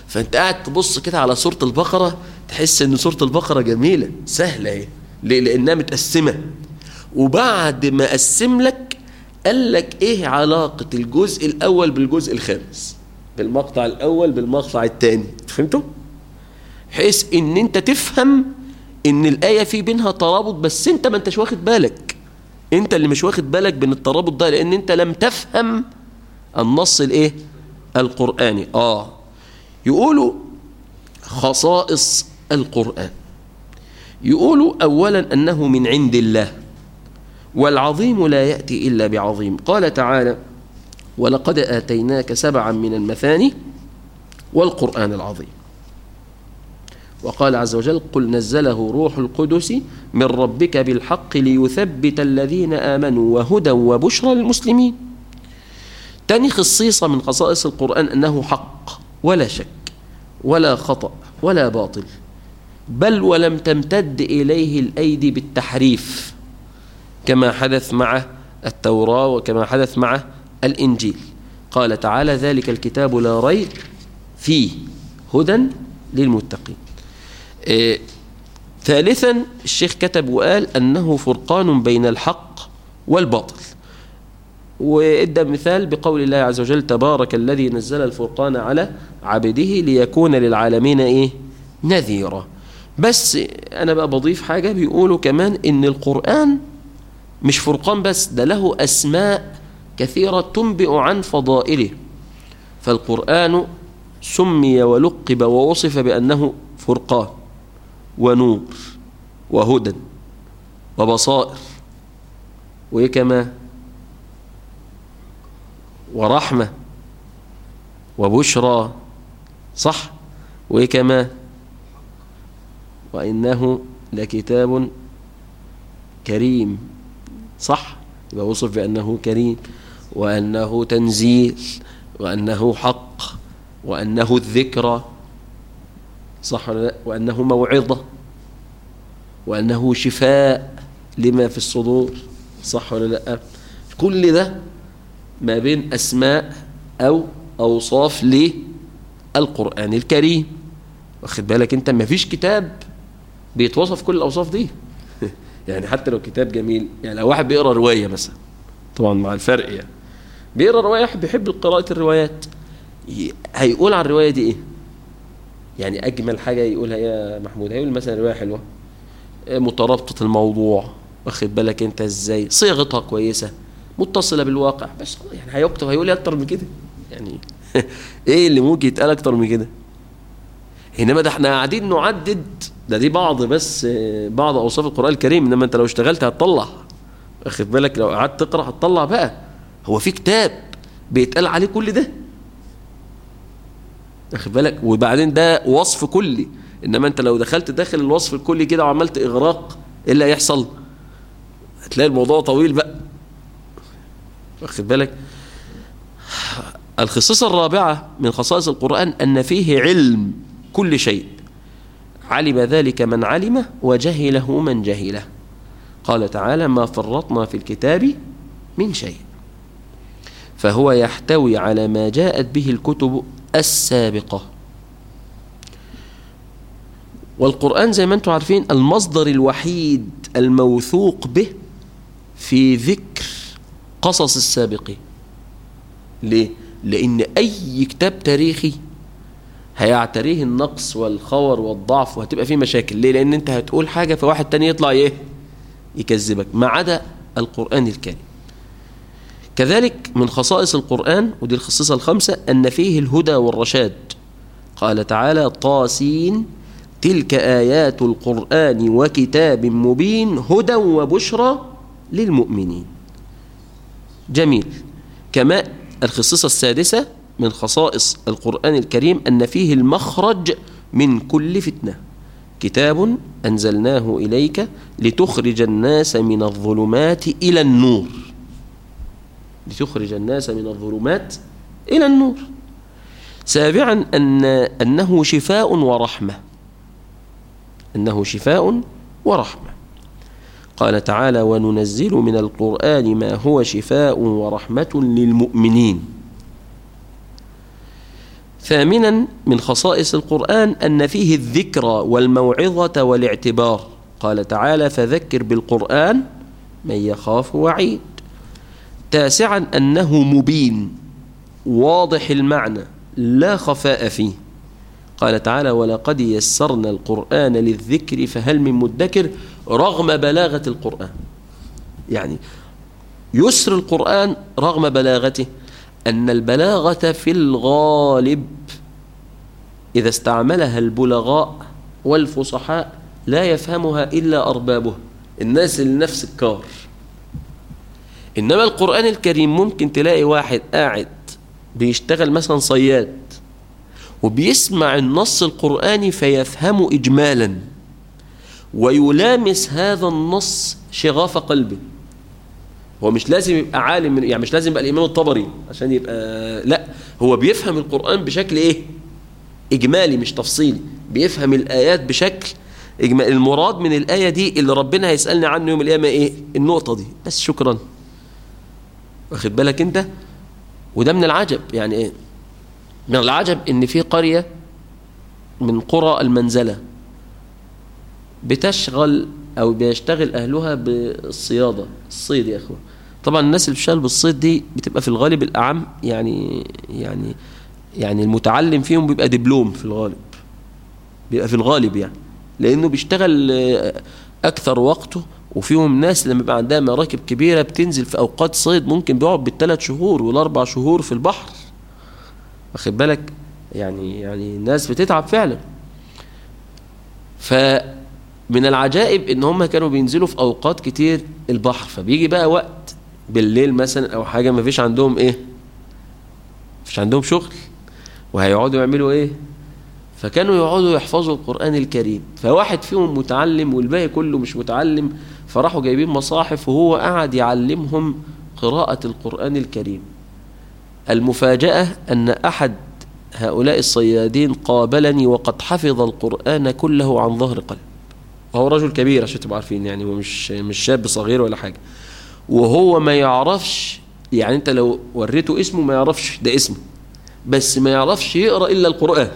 فانت قاعد تبص كده على سورة البقرة تحس ان سورة البقرة جميلة سهلة ايه. ليه؟ لانها متقسمة، وبعد ما قسم لك قال لك ايه علاقة الجزء الاول بالجزء الخامس، بالمقطع الاول بالمقطع الثاني. فهمتوا؟ بحيث ان انت تفهم ان الايه في بينها ترابط، بس انت ما انتش واخد بالك، انت اللي مش واخد بالك بين الترابط ده، لان انت لم تفهم النص الايه القرآني. اه يقولوا خصائص القرآن، يقولوا اولا انه من عند الله، والعظيم لا يأتي إلا بعظيم. قال تعالى ولقد آتيناك سبعا من المثاني والقرآن العظيم. وقال عز وجل قل نزله روح القدس من ربك بالحق ليثبت الذين آمنوا وهدى وبشرى للمسلمين. تاني خصيصة من خصائص القرآن أنه حق ولا شك ولا خطأ ولا باطل، بل ولم تمتد إليه الأيدي بالتحريف كما حدث مع التوراة وكما حدث مع الإنجيل. قال تعالى ذلك الكتاب لا ريب فيه هدى للمتقين. إيه ثالثا الشيخ كتب وقال أنه فرقان بين الحق والباطل، وإدى مثال بقول الله عز وجل تبارك الذي نزل الفرقان على عبده ليكون للعالمين إيه نذيرا. بس أنا بقى بضيف حاجة، بيقولوا كمان إن القرآن مش فرقان بس، ده له أسماء كثيرة تنبئ عن فضائله. فالقرآن سمي ولقب ووصف بأنه فرقان ونور وهدى وبصائر وإيه كما ورحمة وبشرى، صح؟ وإيه كما وإنه لكتاب كريم، صح؟ يبقى وصف بأنه كريم، وأنه تنزيل، وأنه حق، وأنه الذكرى، صح ولا لا؟ وأنه موعظة، وأنه شفاء لما في الصدور، صح ولا لا؟ كل ده ما بين أسماء أو أوصاف للقرآن الكريم. واخد بالك أنت؟ ما فيش كتاب بيتوصف كل الأوصاف دي. يعني حتى لو كتاب جميل، يعني لو واحد بيقرأ رواية مثلا، طبعا مع الفرق يعني، بيقرأ رواية بيحب قراءة الروايات، هيقول عن الرواية دي إيه؟ يعني أجمل حاجة يقولها يا محمود، هيقول مثلا رواية حلوة مترابطة الموضوع، واخد بالك أنت إزاي، صيغتها كويسة متصلة بالواقع، بس يعني هيكتب هيقول أكتر من كده يعني. إيه اللي ممكن يتقال أكتر من كده؟ إنما ده احنا قاعدين نعدد، ده دي بعض بس بعض أوصاف القرآن الكريم، إنما أنت لو اشتغلت هتطلع، واخد بالك، لو قعدت تقرأ هتطلع بقى. هو في كتاب بيتقال عليه كل ده؟ واخد بالك؟ وبعدين ده وصف كلي، إنما أنت لو دخلت داخل الوصف الكلي كده وعملت إغراق، إيه اللي هيحصل؟ هتلاقي الموضوع طويل بقى، واخد بالك؟ الخصيصة الرابعة من خصائص القرآن أن فيه علم كل شيء، علم ذلك من علمه وجهله من جهله. قال تعالى ما فرطنا في الكتاب من شيء، فهو يحتوي على ما جاءت به الكتب السابقة. والقرآن زي ما انتم عارفين المصدر الوحيد الموثوق به في ذكر قصص السابقين. ليه؟ لأن أي كتاب تاريخي هيعتريه النقص والخور والضعف وهتبقى فيه مشاكل. ليه؟ لأن انت هتقول حاجة فواحد تاني يطلع ايه يكذبك، ما عدا القرآن الكريم. كذلك من خصائص القرآن، ودي الخصيصة الخمسة، أن فيه الهدى والرشاد. قال تعالى طاسين تلك آيات القرآن وكتاب مبين هدى وبشرى للمؤمنين. جميل. كما الخصيصة السادسة من خصائص القرآن الكريم أن فيه المخرج من كل فتنة. كتاب أنزلناه إليك لتخرج الناس من الظلمات إلى النور، لتخرج الناس من الظلمات إلى النور. سابعا أن أنه شفاء ورحمة، أنه شفاء ورحمة. قال تعالى وننزل من القرآن ما هو شفاء ورحمة للمؤمنين. ثامنا من خصائص القرآن أن فيه الذكرى والموعظة والاعتبار. قال تعالى: فذكر بالقرآن من يخاف وعيد. تاسعا أنه مبين واضح المعنى لا خفاء فيه. قال تعالى: ولقد يسرنا القرآن للذكر فهل من مدكر، رغم بلاغة القرآن. يعني يسر القرآن رغم بلاغته، أن البلاغة في الغالب إذا استعملها البلغاء والفصحاء لا يفهمها إلا أربابها، الناس اللي نفس الكار. إنما القرآن الكريم ممكن تلاقي واحد قاعد بيشتغل مثلا صياد وبيسمع النص القرآني فيفهمه إجمالا، ويلامس هذا النص شغاف قلبه. هو مش لازم يبقى عالم، يعني مش لازم يبقى الإمام الطبري عشان يبقى، لا، هو بيفهم القرآن بشكل إيه؟ إجمالي مش تفصيلي. بيفهم الآيات بشكل إجمالي. المراد من الآية دي اللي ربنا هيسألني عنه يوم القيامة إيه؟ النقطة دي بس، شكرا. واخد بالك أنت؟ وده من العجب. يعني إيه؟ من العجب إن في قرية من قرى المنزلة بتشغل أو بيشتغل أهلها بالصيادة، الصيد يا أخوة. طبعا الناس اللي بتشتغل بالصيد دي بتبقى في الغالب الأعم، يعني يعني يعني المتعلم فيهم بيبقى دبلوم في الغالب، بيبقى في الغالب يعني، لأنه بيشتغل أكثر وقته. وفيهم ناس لما يبقى عندها مراكب كبيرة بتنزل في أوقات صيد ممكن بيقعد بالثلاث شهور والأربع شهور في البحر. واخد بالك؟ يعني يعني الناس بتتعب فعلا. فمن العجائب ان هم كانوا بينزلوا في اوقات كتير البحر، فبيجي بقى وقت بالليل مثلا او حاجه ما فيش عندهم ايه، مفيش عندهم شغل، وهيقعدوا يعملوا ايه؟ فكانوا يقعدوا يحفظوا القرآن الكريم. فواحد فيهم متعلم والباقي كله مش متعلم، فراحوا جايبين مصاحف وهو قاعد يعلمهم قراءة القرآن الكريم. المفاجأة أن أحد هؤلاء الصيادين قابلني وقد حفظ القرآن كله عن ظهر قلب، وهو رجل كبير عشان تبقوا عارفين، يعني هو مش مش شاب صغير ولا حاجة، وهو ما يعرفش، يعني أنت لو وريته اسمه ما يعرفش ده اسمه، بس ما يعرفش يقرأ إلا القرآن.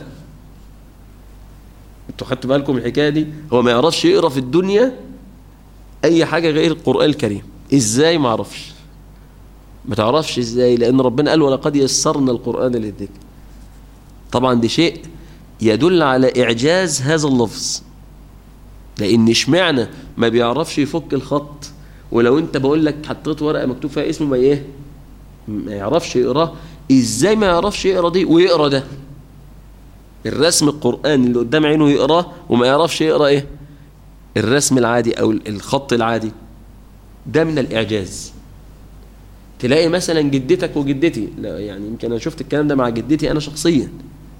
انتوا خدتوا بالكم الحكاية دي؟ هو ما يعرفش يقرأ في الدنيا أي حاجة غير القرآن الكريم. إزاي؟ ما عرفش. ما تعرفش إزاي؟ لأن ربنا قال: ولقد يسرنا القرآن للذكر. طبعا دي شيء يدل على إعجاز هذا اللفظ، لأن اشمعنى ما بيعرفش يفك الخط، ولو انت بقول لك حطيت ورقة مكتوب فيها اسمه ما ايه ما يعرفش يقراه. ازاي ما يعرفش يقرا دي ويقرا ده؟ الرسم القرآني اللي قدام عينه يقراه وما يعرفش يقرا ايه الرسم العادي او الخط العادي. ده من الإعجاز. تلاقي مثلا جدتك وجدتي، لا يعني يمكن انا شفت الكلام ده مع جدتي انا شخصيا.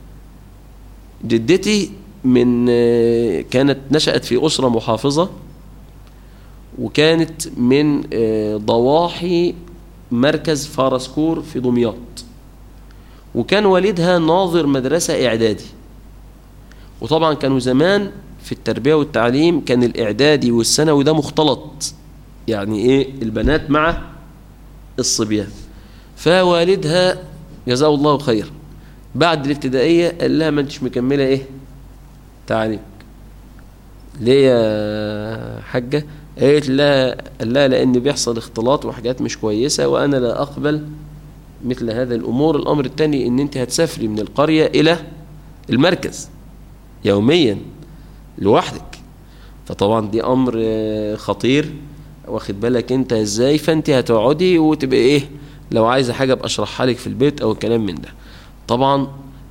جدتي من كانت نشأت في أسرة محافظة، وكانت من ضواحي مركز فارسكور في دمياط، وكان والدها ناظر مدرسة إعدادي. وطبعا كانوا زمان في التربية والتعليم كان الإعدادي والثانوي ده مختلط، يعني إيه البنات مع الصبيان. فوالدها جزاه الله خير بعد الابتدائية قال لها: ما انتش مكملة إيه تعليم ليه يا حاجة؟ قالت لها قال لها: لأن بيحصل اختلاط وحاجات مش كويسة وأنا لا أقبل مثل هذا الأمور. الأمر الثاني إن أنت هتسافري من القرية إلى المركز يوميا لوحدك، فطبعا دي أمر خطير، واخد بالك أنت إزاي؟ فأنت هتقعدي وتبقى إيه، لو عايزة حاجة أبقى أشرحها لك في البيت أو الكلام من ده. طبعا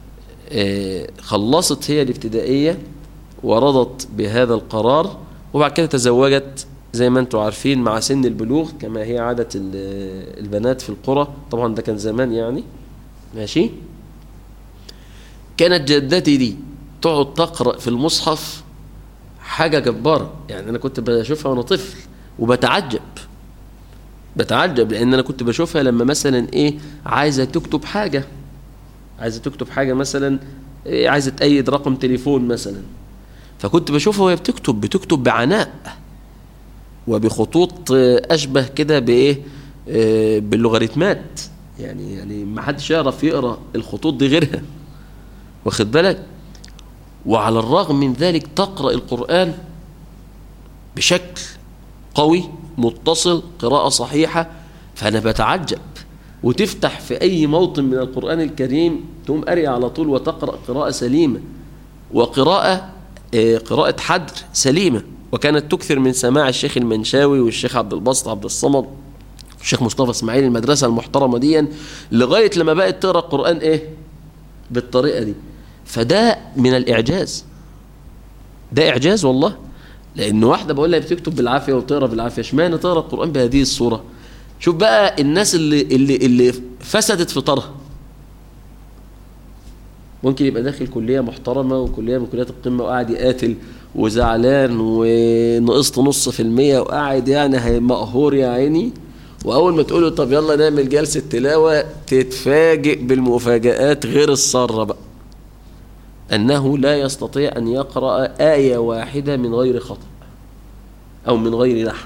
خلصت هي الابتدائية ورضت بهذا القرار، وبعد كده تزوجت زي ما انتم عارفين مع سن البلوغ كما هي عادة البنات في القرى. طبعا ده كان زمان يعني ماشي. كانت جدتي دي تقعد تقرأ في المصحف حاجة جبارة، يعني أنا كنت بشوفها وأنا طفل وبتعجب بتعجب لأن أنا كنت بشوفها لما مثلا إيه عايزة تكتب حاجة عايزة تكتب حاجة مثلا إيه عايزة تأيد رقم تليفون مثلا، فكنت بشوفها وهي بتكتب بتكتب بعناء وبخطوط أشبه كده بإيه باللوغاريتمات، يعني يعني ما حدش يعرف يقرأ الخطوط دي غيرها. واخد بالك؟ وعلى الرغم من ذلك تقرأ القرآن بشكل قوي متصل، قراءة صحيحة. فأنا بتعجب. وتفتح في أي موطن من القرآن الكريم تقوم قارئ على طول وتقرأ قراءة سليمة، وقراءة قراءة حدر سليمة. وكانت تكثر من سماع الشيخ المنشاوي والشيخ عبد الباسط عبد الصمد والشيخ مصطفى اسماعيل، المدرسة المحترمة دي، لغاية لما بقت تقرأ القرآن إيه بالطريقة دي. فده من الإعجاز، ده إعجاز والله. لأن واحدة بقول لها بتكتب بالعافية وتقرأ بالعافية، اشمعنى تقرأ القرآن بهذه الصورة؟ شوف بقى الناس اللي اللي اللي فسدت فطرها. ممكن يبقى داخل كلية محترمة وكلية من كليات القمة وقاعد يقاتل وزعلان ونقصت نص في المية وقاعد يعني مقهور يا عيني، وأول ما تقوله طب يلا نعمل جلسة تلاوة تتفاجئ بالمفاجآت غير السارة بقى، أنه لا يستطيع أن يقرأ آية واحدة من غير خطأ أو من غير لحن.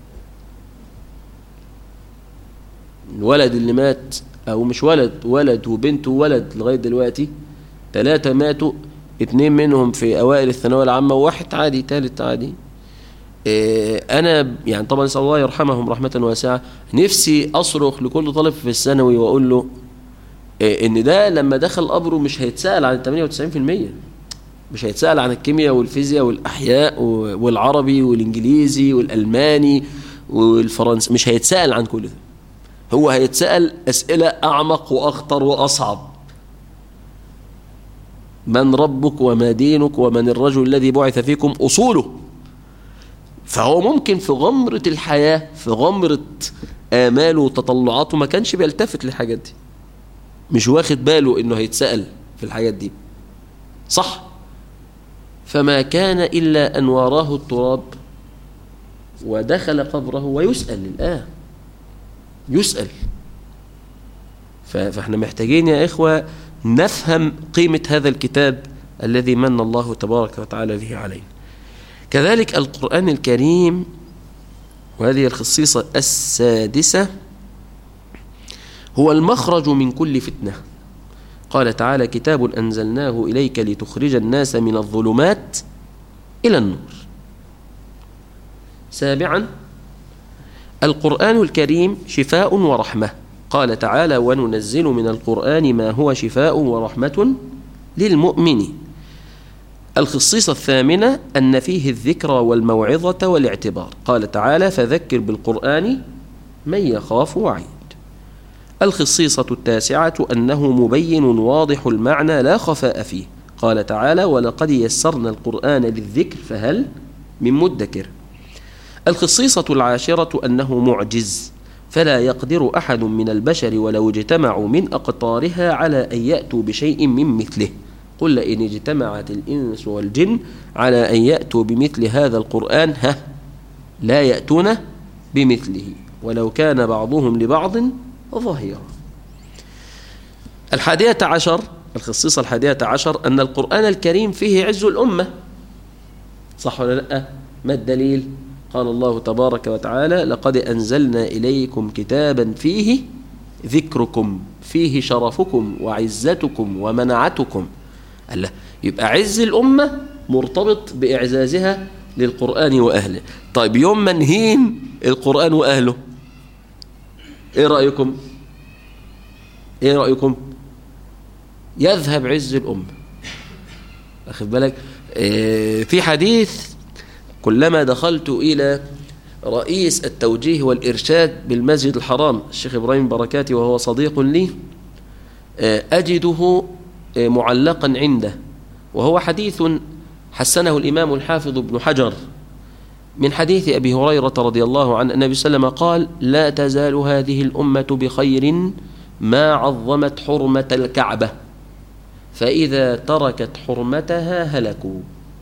الولد اللي مات، أو مش ولد، ولد وبنت وولد لغاية دلوقتي، ثلاثة ماتوا، اتنين منهم في أوائل الثانوية العامة وواحد عادي تالت عادي. إيه أنا يعني طبعا نسأل الله يرحمهم رحمة واسعة، نفسي أصرخ لكل طالب في الثانوي وأقول له إيه إن ده لما دخل قبره مش هيتسأل عن ثمانية وتسعين بالمية، مش هيتسأل عن الكيمياء والفيزياء والأحياء والعربي والإنجليزي والألماني والفرنسي، مش هيتسأل عن كل ده. هو هيتسأل أسئلة أعمق وأخطر وأصعب: من ربك وما دينك ومن الرجل الذي بعث فيكم، أصوله. فهو ممكن في غمرة الحياة، في غمرة آماله وتطلعاته، ما كانش بيلتفت للحاجات دي، مش واخد باله إنه هيتسأل في الحاجات دي، صح؟ فما كان إلا أن واراه التراب ودخل قبره ويسأل الآن، يسأل. فاحنا محتاجين يا إخوة نفهم قيمة هذا الكتاب الذي من الله تبارك وتعالى به علينا. كذلك القرآن الكريم، وهذه الخصيصة السادسة، هو المخرج من كل فتنة. قال تعالى: كتاب أنزلناه إليك لتخرج الناس من الظلمات إلى النور. سابعا، القرآن الكريم شفاء ورحمة. قال تعالى: وننزل من القرآن ما هو شفاء ورحمة للمؤمنين. الخصيصة الثامنة أن فيه الذكرى والموعظة والاعتبار. قال تعالى: فذكر بالقرآن من يخاف وعيد. الخصيصة التاسعة أنه مبين واضح المعنى لا خفاء فيه. قال تعالى: ولقد يسرنا القرآن للذكر فهل من مدكر. الخصيصة العاشرة أنه معجز، فلا يقدر أحد من البشر ولو اجتمعوا من أقطارها على أن يأتوا بشيء من مثله. قل لئن اجتمعت الإنس والجن على أن يأتوا بمثل هذا القرآن ها لا يأتون بمثله ولو كان بعضهم لبعض ظهيرا. الحادية عشر، الخصيصة الحادية عشر، أن القرآن الكريم فيه عز الأمة. صح ولا لا؟ ما الدليل؟ قال الله تبارك وتعالى: لقد أنزلنا إليكم كتابا فيه ذكركم، فيه شرفكم وعزتكم ومنعتكم. الله، يبقى عز الأمة مرتبط بإعزازها للقرآن وأهله. طيب يوم ما نهين القرآن وأهله، إيه رأيكم؟ إيه رأيكم؟ يذهب عز الأمة. أخذ بالك؟ إيه في حديث: كلما دخلت إلى رئيس التوجيه والإرشاد بالمسجد الحرام الشيخ إبراهيم بركاتي وهو صديق لي، أجده معلقا عنده، وهو حديث حسنه الإمام الحافظ ابن حجر من حديث أبي هريرة رضي الله عنه النبي صلى الله عليه وسلم قال: لا تزال هذه الأمة بخير ما عظمت حرمة الكعبة، فإذا تركت حرمتها هلكوا.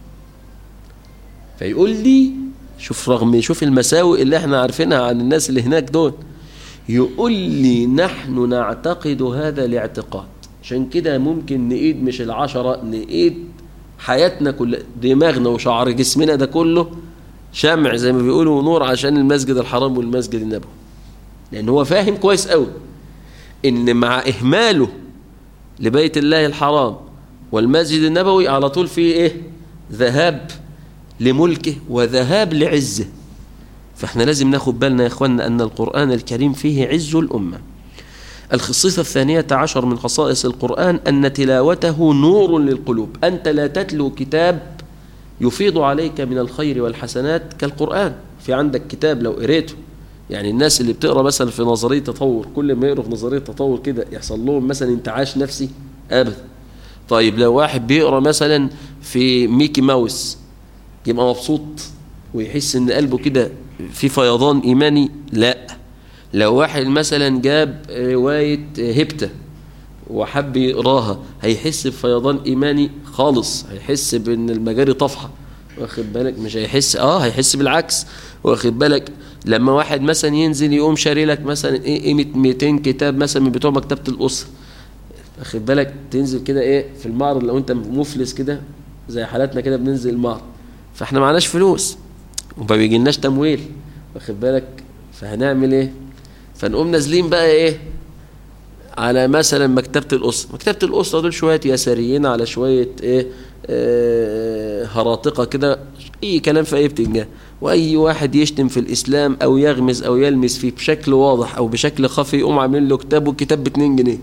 فيقول لي شوف، رغم شوف المساوئ اللي احنا عارفينها عن الناس اللي هناك دول، يقول لي نحن نعتقد هذا الاعتقاد، عشان كده ممكن نقيد مش العشرة، نقيد حياتنا كلها، دماغنا وشعر جسمنا ده كله شمع زي ما بيقولوا نور عشان المسجد الحرام والمسجد النبوي. لأن هو فاهم كويس قوي إن مع إهماله لبيت الله الحرام والمسجد النبوي على طول فيه إيه؟ ذهاب لملكه وذهاب لعزه. فإحنا لازم ناخد بالنا يا إخواننا أن القرآن الكريم فيه عز الأمة. الخصيصة الثانية عشر من خصائص القرآن أن تلاوته نور للقلوب. أنت لا تتلو كتاب يفيض عليك من الخير والحسنات كالقرآن. في عندك كتاب لو قريته، يعني الناس اللي بتقرأ مثلا في نظرية تطور، كل ما يقرأ في نظرية تطور كده يحصل لهم مثلا انتعاش نفسي؟ أبدا. طيب لو واحد بيقرأ مثلا في ميكي ماوس يبقى مبسوط ويحس ان قلبه كده في فيضان إيماني؟ لا. لو واحد مثلا جاب رواية هبتة وحب يقراها هيحس بفيضان إيماني خالص، هيحس بأن المجاري طفحة، واخد بالك؟ مش هيحس، اه هيحس بالعكس، واخد بالك؟ لما واحد مثلا ينزل يقوم شاري لك مثلا ايه قيمة مئتين كتاب مثلا من بتوع مكتبة الأسرة، واخد بالك؟ تنزل كده ايه في المعرض، لو انت مفلس كده زي حالاتنا كده بننزل المعرض، فاحنا معناش فلوس وما بيجيلناش تمويل، واخد بالك؟ فهنعمل ايه؟ فنقوم نازلين بقى ايه على مثلا مكتبة الأسرة. مكتبة الأسرة دول شوية يساريين على شوية ايه اه هراطقة كده، اي كلام في اي بتنجان، واي واحد يشتم في الاسلام او يغمز او يلمس فيه بشكل واضح او بشكل خفي يقوم عاملين له كتاب، والكتاب باتنين جنيه.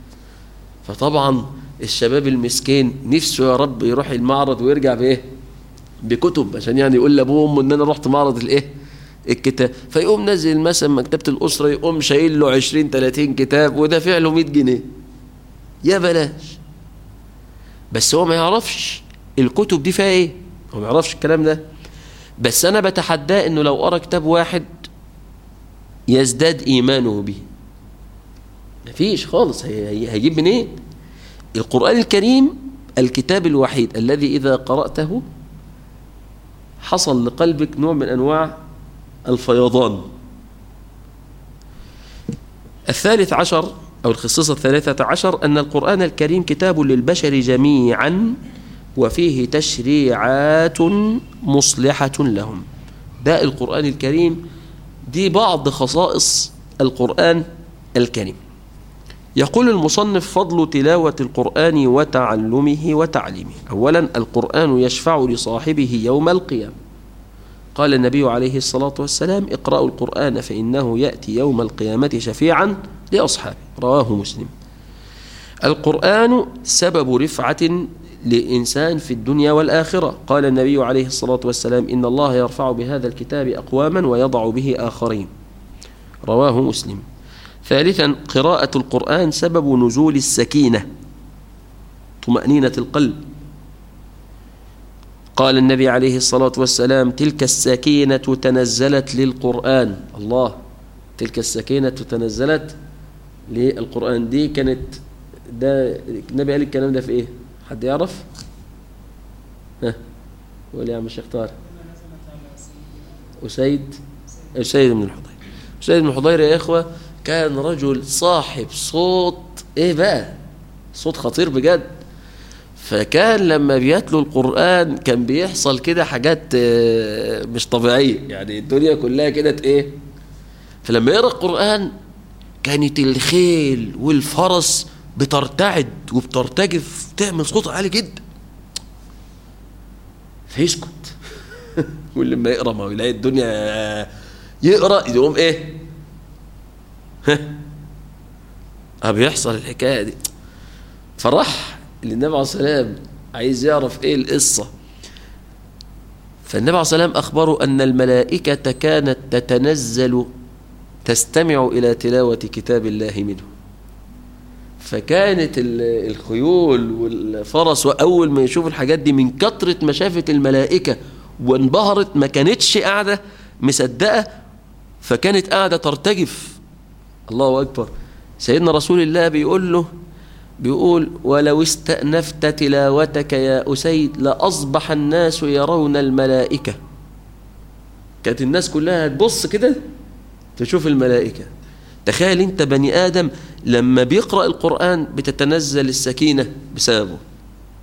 فطبعا الشباب المسكين نفسه يا رب يروح المعرض ويرجع بايه؟ بكتب، عشان يعني يقول لابوه وامه ان انا رحت معرض الايه؟ الكتاب. فيقوم نزل مثلا مكتبة الأسرة يقوم شايل له عشرين تلاتين كتاب ودافع له مية جنيه، يا بلاش. بس هو ما يعرفش الكتب دي فيها ايه، هو ما يعرفش الكلام ده. بس انا بتحداه انه لو قرأ كتاب واحد يزداد ايمانه به. مفيش خالص، هيجيب منين؟ إيه؟ القرآن الكريم الكتاب الوحيد الذي اذا قرأته حصل لقلبك نوع من انواع الفيضان. الثالث عشر أو الخصيصة الثالثة عشر أن القرآن الكريم كتاب للبشر جميعا وفيه تشريعات مصلحة لهم. ده القرآن الكريم، دي بعض خصائص القرآن الكريم. يقول المصنف: فضل تلاوة القرآن وتعلمه وتعليمه. أولا القرآن يشفع لصاحبه يوم القيامة. قال النبي عليه الصلاة والسلام: اقرأوا القرآن فإنه يأتي يوم القيامة شفيعا لأصحابه. رواه مسلم. القرآن سبب رفعة للإنسان في الدنيا والآخرة. قال النبي عليه الصلاة والسلام: إن الله يرفع بهذا الكتاب أقواما ويضع به آخرين. رواه مسلم. ثالثا قراءة القرآن سبب نزول السكينة، طمأنينة القلب. قال النبي عليه الصلاة والسلام: تلك السكينة تنزلت للقرآن. الله، تلك السكينة تنزلت للقرآن. دي كانت، ده النبي قال الكلام ده في ايه؟ حد يعرف؟ ها قول يا عم الشيخ طارق. أسيد أسيد بن الحضير. أسيد بن الحضير يا إخوة كان رجل صاحب صوت ايه بقى؟ صوت خطير بجد. فكان لما بيتلو القرآن كان بيحصل كده حاجات مش طبيعية، يعني الدنيا كلها كده ايه. فلما يقرأ القرآن كانت الخيل والفرس بترتعد وبترتجف، تعمل صوت عالي جدا، فيسكت. كل ما يقرأ ما يلاقي الدنيا يقرأ يقوم ايه؟ ها بيحصل الحكاية دي. فراح النبي عليه الصلاة والسلام عايز يعرف ايه القصة. فالنبي عليه الصلاة والسلام أخبره أن الملائكة كانت تتنزل تستمع إلى تلاوة كتاب الله منه. فكانت الخيول والفرس وأول ما يشوف الحاجات دي من كثرة ما شافت الملائكة وانبهرت ما كانتش قاعدة مصدقة، فكانت قاعدة ترتجف. الله أكبر. سيدنا رسول الله بيقول له بيقول: ولو استأنفت تلاوتك يا أسيد لأصبح الناس يرون الملائكة. كانت الناس كلها هتبص كده تشوف الملائكة. تخيل انت بني آدم لما بيقرأ القرآن بتتنزل السكينة بسببه.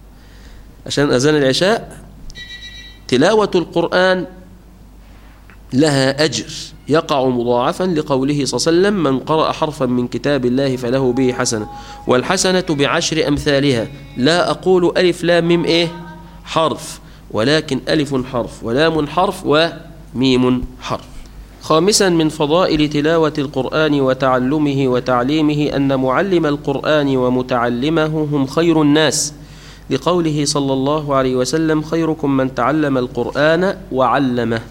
عشان أذان العشاء تلاوة القرآن لها أجر يقع مضاعفا لقوله صلى الله عليه وسلم من قرأ حرفا من كتاب الله فله به حسنة والحسنة بعشر أمثالها. لا أقول ألف لام ميم إيه حرف، ولكن ألف حرف ولام حرف وميم حرف. خامسا من فضائل تلاوة القرآن وتعلمه وتعليمه أن معلم القرآن ومتعلمه هم خير الناس، لقوله صلى الله عليه وسلم خيركم من تعلم القرآن وعلمه.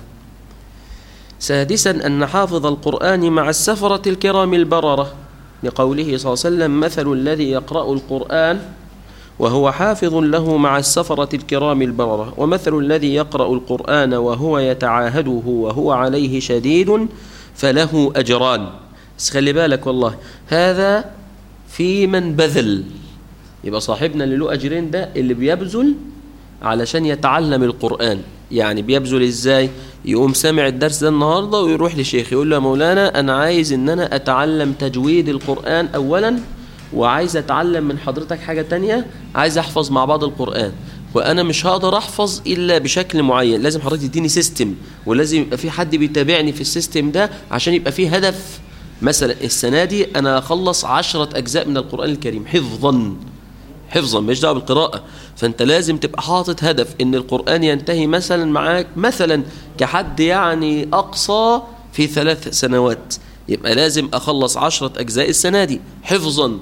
سادسا أن حافظ القرآن مع السفرة الكرام البررة، لقوله صلى الله عليه وسلم مثل الذي يقرأ القرآن وهو حافظ له مع السفرة الكرام البررة، ومثل الذي يقرأ القرآن وهو يتعاهده وهو عليه شديد فله أجران. بس خلي بالك والله هذا في من بذل، يبقى صاحبنا اللي له أجرين ده اللي بيبذل علشان يتعلم القرآن. يعني بيبذل ازاي؟ يقوم سامع الدرس ده النهاردة ويروح لشيخ يقول له يا مولانا أنا عايز إن أنا أتعلم تجويد القرآن أولا، وعايز أتعلم من حضرتك حاجة تانية، عايز أحفظ مع بعض القرآن، وأنا مش هقدر أحفظ إلا بشكل معين، لازم حضرتك تديني سيستم، ولازم يبقى في حد بيتابعني في السيستم ده عشان يبقى فيه هدف. مثلا السنة دي أنا أخلص عشرة أجزاء من القرآن الكريم حفظا حفظا مش دعوه بالقراءة، فأنت لازم تبقى حاطط هدف إن القرآن ينتهي مثلا معاك مثلا كحد يعني أقصى في ثلاث سنوات، يبقى لازم أخلص عشرة أجزاء السنة دي حفظا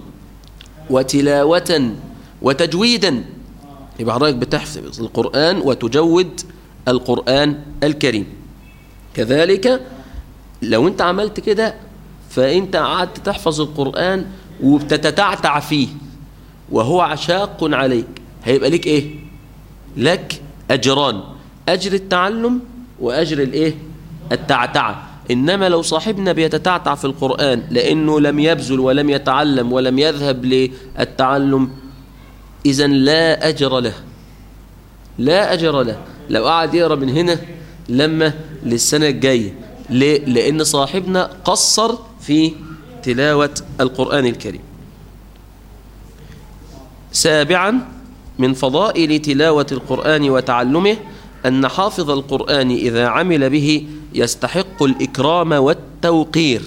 وتلاوة وتجويدا. يبقى حضرتك بتحفظ القرآن وتجود القرآن الكريم. كذلك لو أنت عملت كده فأنت قعدت تحفظ القرآن وبتتتعتع فيه وهو شاق عليك، هيبقى لك ايه؟ لك اجران، اجر التعلم واجر الايه؟ التعتعه. انما لو صاحبنا بيتتعتع في القرآن لانه لم يبذل ولم يتعلم ولم يذهب للتعلم، اذا لا اجر له، لا اجر له لو قعد يقرا من هنا لما للسنه الجايه. ليه؟ لان صاحبنا قصر في تلاوه القرآن الكريم. سابعا من فضائل تلاوة القرآن وتعلمه أن حافظ القرآن إذا عمل به يستحق الإكرام والتوقير.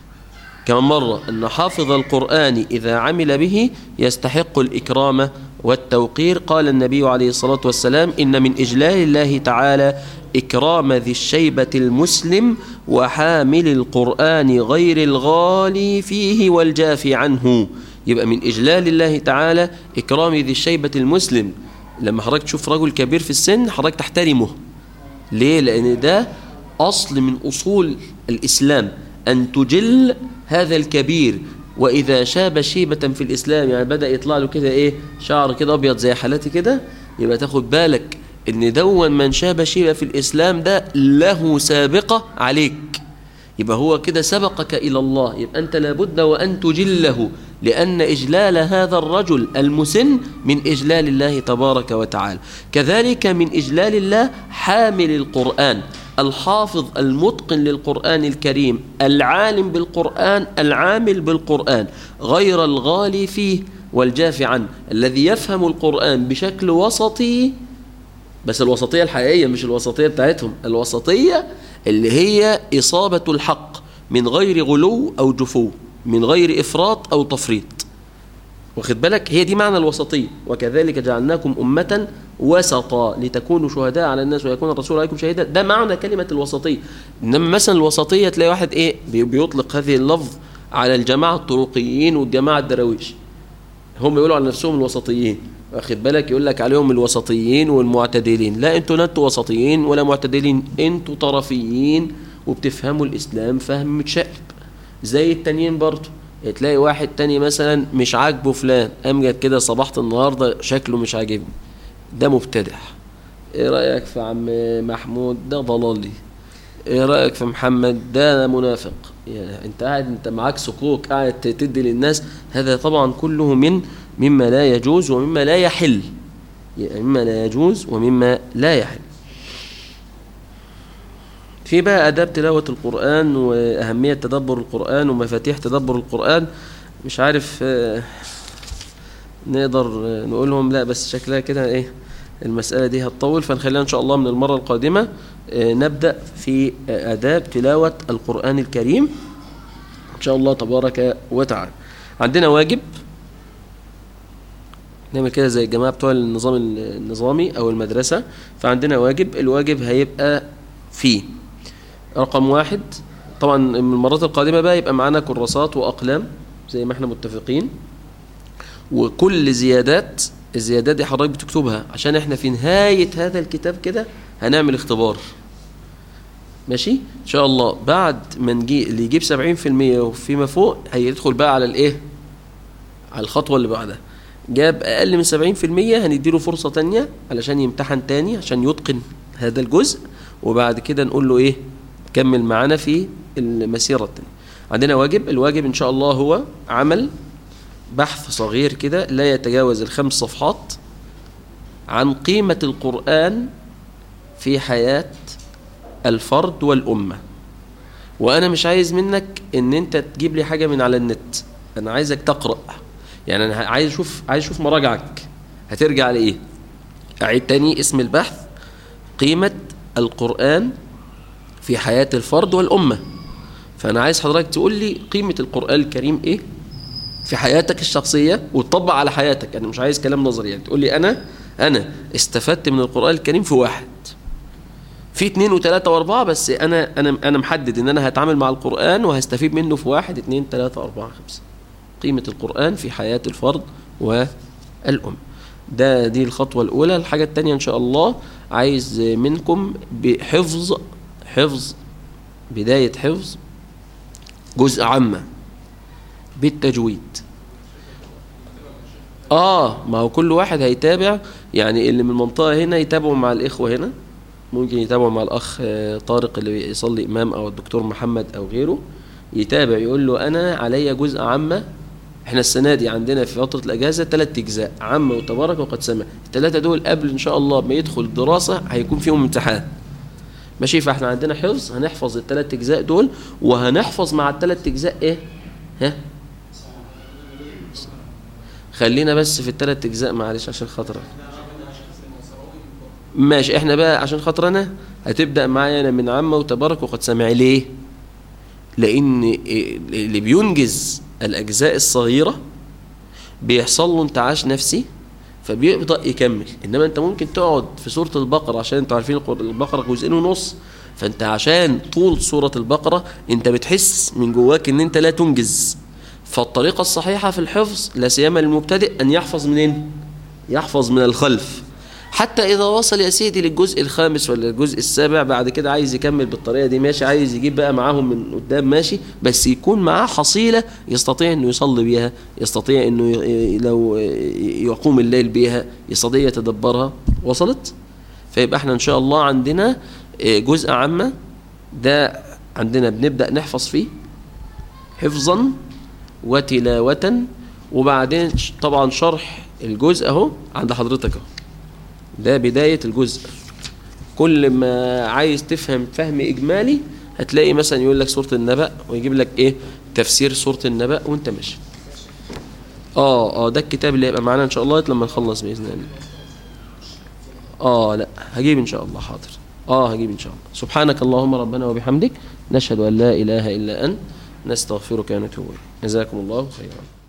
كما مرة أن حافظ القرآن إذا عمل به يستحق الإكرام والتوقير. قال النبي عليه الصلاة والسلام إن من إجلال الله تعالى إكرام ذي الشيبة المسلم وحامل القرآن غير الغالي فيه والجافي عنه. يبقى من إجلال الله تعالى إكرام ذي الشيبة المسلم. لما حضرتك تشوف رجل كبير في السن حضرتك تحترمه. ليه؟ لأن ده أصل من أصول الإسلام، أن تجل هذا الكبير. وإذا شاب شيبة في الإسلام، يعني بدأ يطلع له كده إيه شعر كده أبيض زي حالتي كده، يبقى تاخد بالك إن دون من شاب شيبة في الإسلام ده له سابقة عليك، يبقى هو كده سبقك إلى الله، يبقى أنت لابد وأن تجله، لأن إجلال هذا الرجل المسن من إجلال الله تبارك وتعالى. كذلك من إجلال الله حامل القرآن، الحافظ المتقن للقرآن الكريم، العالم بالقرآن، العامل بالقرآن، غير الغالي فيه والجافي عنه، الذي يفهم القرآن بشكل وسطي، بس الوسطية الحقيقية مش الوسطية بتاعتهم، الوسطية اللي هي إصابة الحق من غير غلو أو جفو، من غير إفراط أو تفريط. واخد بالك؟ هي دي معنى الوسطية. وكذلك جعلناكم أمة وسطا لتكونوا شهداء على الناس ويكون الرسول عليكم شهيدا، ده معنى كلمة الوسطية. إنما مثلا الوسطية تلاقي واحد إيه بيطلق هذه اللفظ على الجماعة الطرقيين والجماعة الدراويش، هم يقولوا على نفسهم الوسطيين، واخد بالك؟ يقول لك عليهم الوسطيين والمعتدلين. لا، انتوا لا انتوا وسطيين ولا معتدلين، انتوا طرفيين وبتفهموا الإسلام فهم متشقلب زي التانيين برضه. تلاقي واحد تاني مثلا مش عاجبه فلان، امجد كده صباحة النهارده شكله مش عاجبني، ده مبتدع. ايه رأيك في عم محمود؟ ده ضلالي. ايه رأيك في محمد؟ ده منافق. يعني انت قاعد انت معاك سكوك قاعد تدي للناس، هذا طبعا كله من مما لا يجوز ومما لا يحل، يعني مما لا يجوز ومما لا يحل. في بقى آداب تلاوة القرآن وأهمية تدبر القرآن ومفاتيح تدبر القرآن، مش عارف نقدر نقولهم لا، بس شكلها كده ايه المسألة دي هتطول، فنخليها إن شاء الله من المرة القادمة. نبدأ في آداب تلاوة القرآن الكريم إن شاء الله تبارك وتعالى. عندنا واجب نعمل كده زي الجماعة بتوع النظام النظامي أو المدرسة. فعندنا واجب، الواجب هيبقى فيه رقم واحد. طبعا من المرات القادمة بقى يبقى معانا كراسات وأقلام زي ما احنا متفقين، وكل زيادات الزيادات دي حضرتك بتكتبها عشان احنا في نهاية هذا الكتاب كده هنعمل اختبار. ماشي ان شاء الله. بعد ما نجي اللي يجيب سبعين في المية وفيما فوق هيدخل بقى على الايه، على الخطوة اللي بعدها. جاب اقل من سبعين في المية هنديله فرصة تانية علشان يمتحن تاني عشان يتقن هذا الجزء، وبعد كده نقول له ايه كمل معانا في المسيرة التانية. عندنا واجب، الواجب ان شاء الله هو عمل بحث صغير كده لا يتجاوز الخمس صفحات عن قيمة القرآن في حياة الفرد والأمة. وأنا مش عايز منك إن أنت تجيب لي حاجة من على النت، أنا عايزك تقرأ. يعني أنا عايز أشوف عايز أشوف مراجعك هترجع لإيه. أعيد تاني اسم البحث: قيمة القرآن في حياة الفرد والأمة. فأنا عايز حضرتك تقول لي قيمة القرآن الكريم إيه في حياتك الشخصية وتطبق على حياتك. أنا مش عايز كلام نظري، يعني تقول لي أنا أنا استفدت من القرآن الكريم في واحد، في اثنين وثلاثة وأربعة، بس أنا أنا أنا محدد إن أنا هتعامل مع القرآن وهستفيد منه في واحد اثنين ثلاثة أربعة خمسة. قيمة القرآن في حياة الفرد والأم. ده دي الخطوة الأولى. الحاجة الثانية إن شاء الله عايز منكم بحفظ حفظ بداية حفظ جزء عامة بالتجويد. آه ما هو كل واحد هيتابع، يعني اللي من المنطقة هنا يتابعوا مع الإخوة هنا، ممكن يتابعوا مع الأخ طارق اللي بيصلي إمام أو الدكتور محمد أو غيره، يتابع يقول له أنا عليا جزء عامة. إحنا السنة دي عندنا في فترة الأجازة ثلاث أجزاء: عامة وتبارك وقد سمع. الثلاثة دول قبل إن شاء الله ما يدخل الدراسة هيكون فيهم امتحان. ماشي. فإحنا عندنا حفظ، هنحفظ الثلاث أجزاء دول، وهنحفظ مع الثلاث أجزاء إيه؟ ها؟ خلينا بس في الثلاث أجزاء معلش عشان خاطرك. ماشي. احنا بقى عشان خاطرنا هتبدأ معايا من عامة وتبارك وقد سمع. ليه؟ لأن اللي بينجز الأجزاء الصغيرة بيحصل له انتعاش نفسي فبيبدأ يكمل. إنما أنت ممكن تقعد في سورة البقرة، عشان أنتوا عارفين البقرة جزئين ونص، فأنت عشان طول سورة البقرة أنت بتحس من جواك إن أنت لا تنجز. فالطريقة الصحيحة في الحفظ لا سيما للمبتدئ أن يحفظ منين؟ يحفظ من الخلف، حتى إذا وصل يا سيدي للجزء الخامس ولا الجزء السابع بعد كده عايز يكمل بالطريقة دي ماشي، عايز يجيب بقى معاهم من قدام ماشي، بس يكون معاه حصيلة يستطيع إنه يصلي بيها، يستطيع إنه لو يقوم الليل بيها، يستطيع يتدبرها. وصلت؟ فيبقى احنا إن شاء الله عندنا جزء عامة ده عندنا بنبدأ نحفظ فيه حفظا وتلاوة، وبعدين طبعا شرح الجزء اهو عند حضرتك اهو. ده بداية الجزء. كل ما عايز تفهم فهم إجمالي هتلاقي مثلا يقول لك سورة النبأ ويجيب لك إيه تفسير سورة النبأ وانت ماشي. آه آه ده الكتاب اللي هيبقى معانا إن شاء الله لما نخلص بإذن الله. آه لا هجيب إن شاء الله. حاضر. آه هجيب إن شاء الله. سبحانك اللهم ربنا وبحمدك نشهد أن لا إله إلا أنت نستغفرك ونتوب إليك. جزاكم الله خيرا.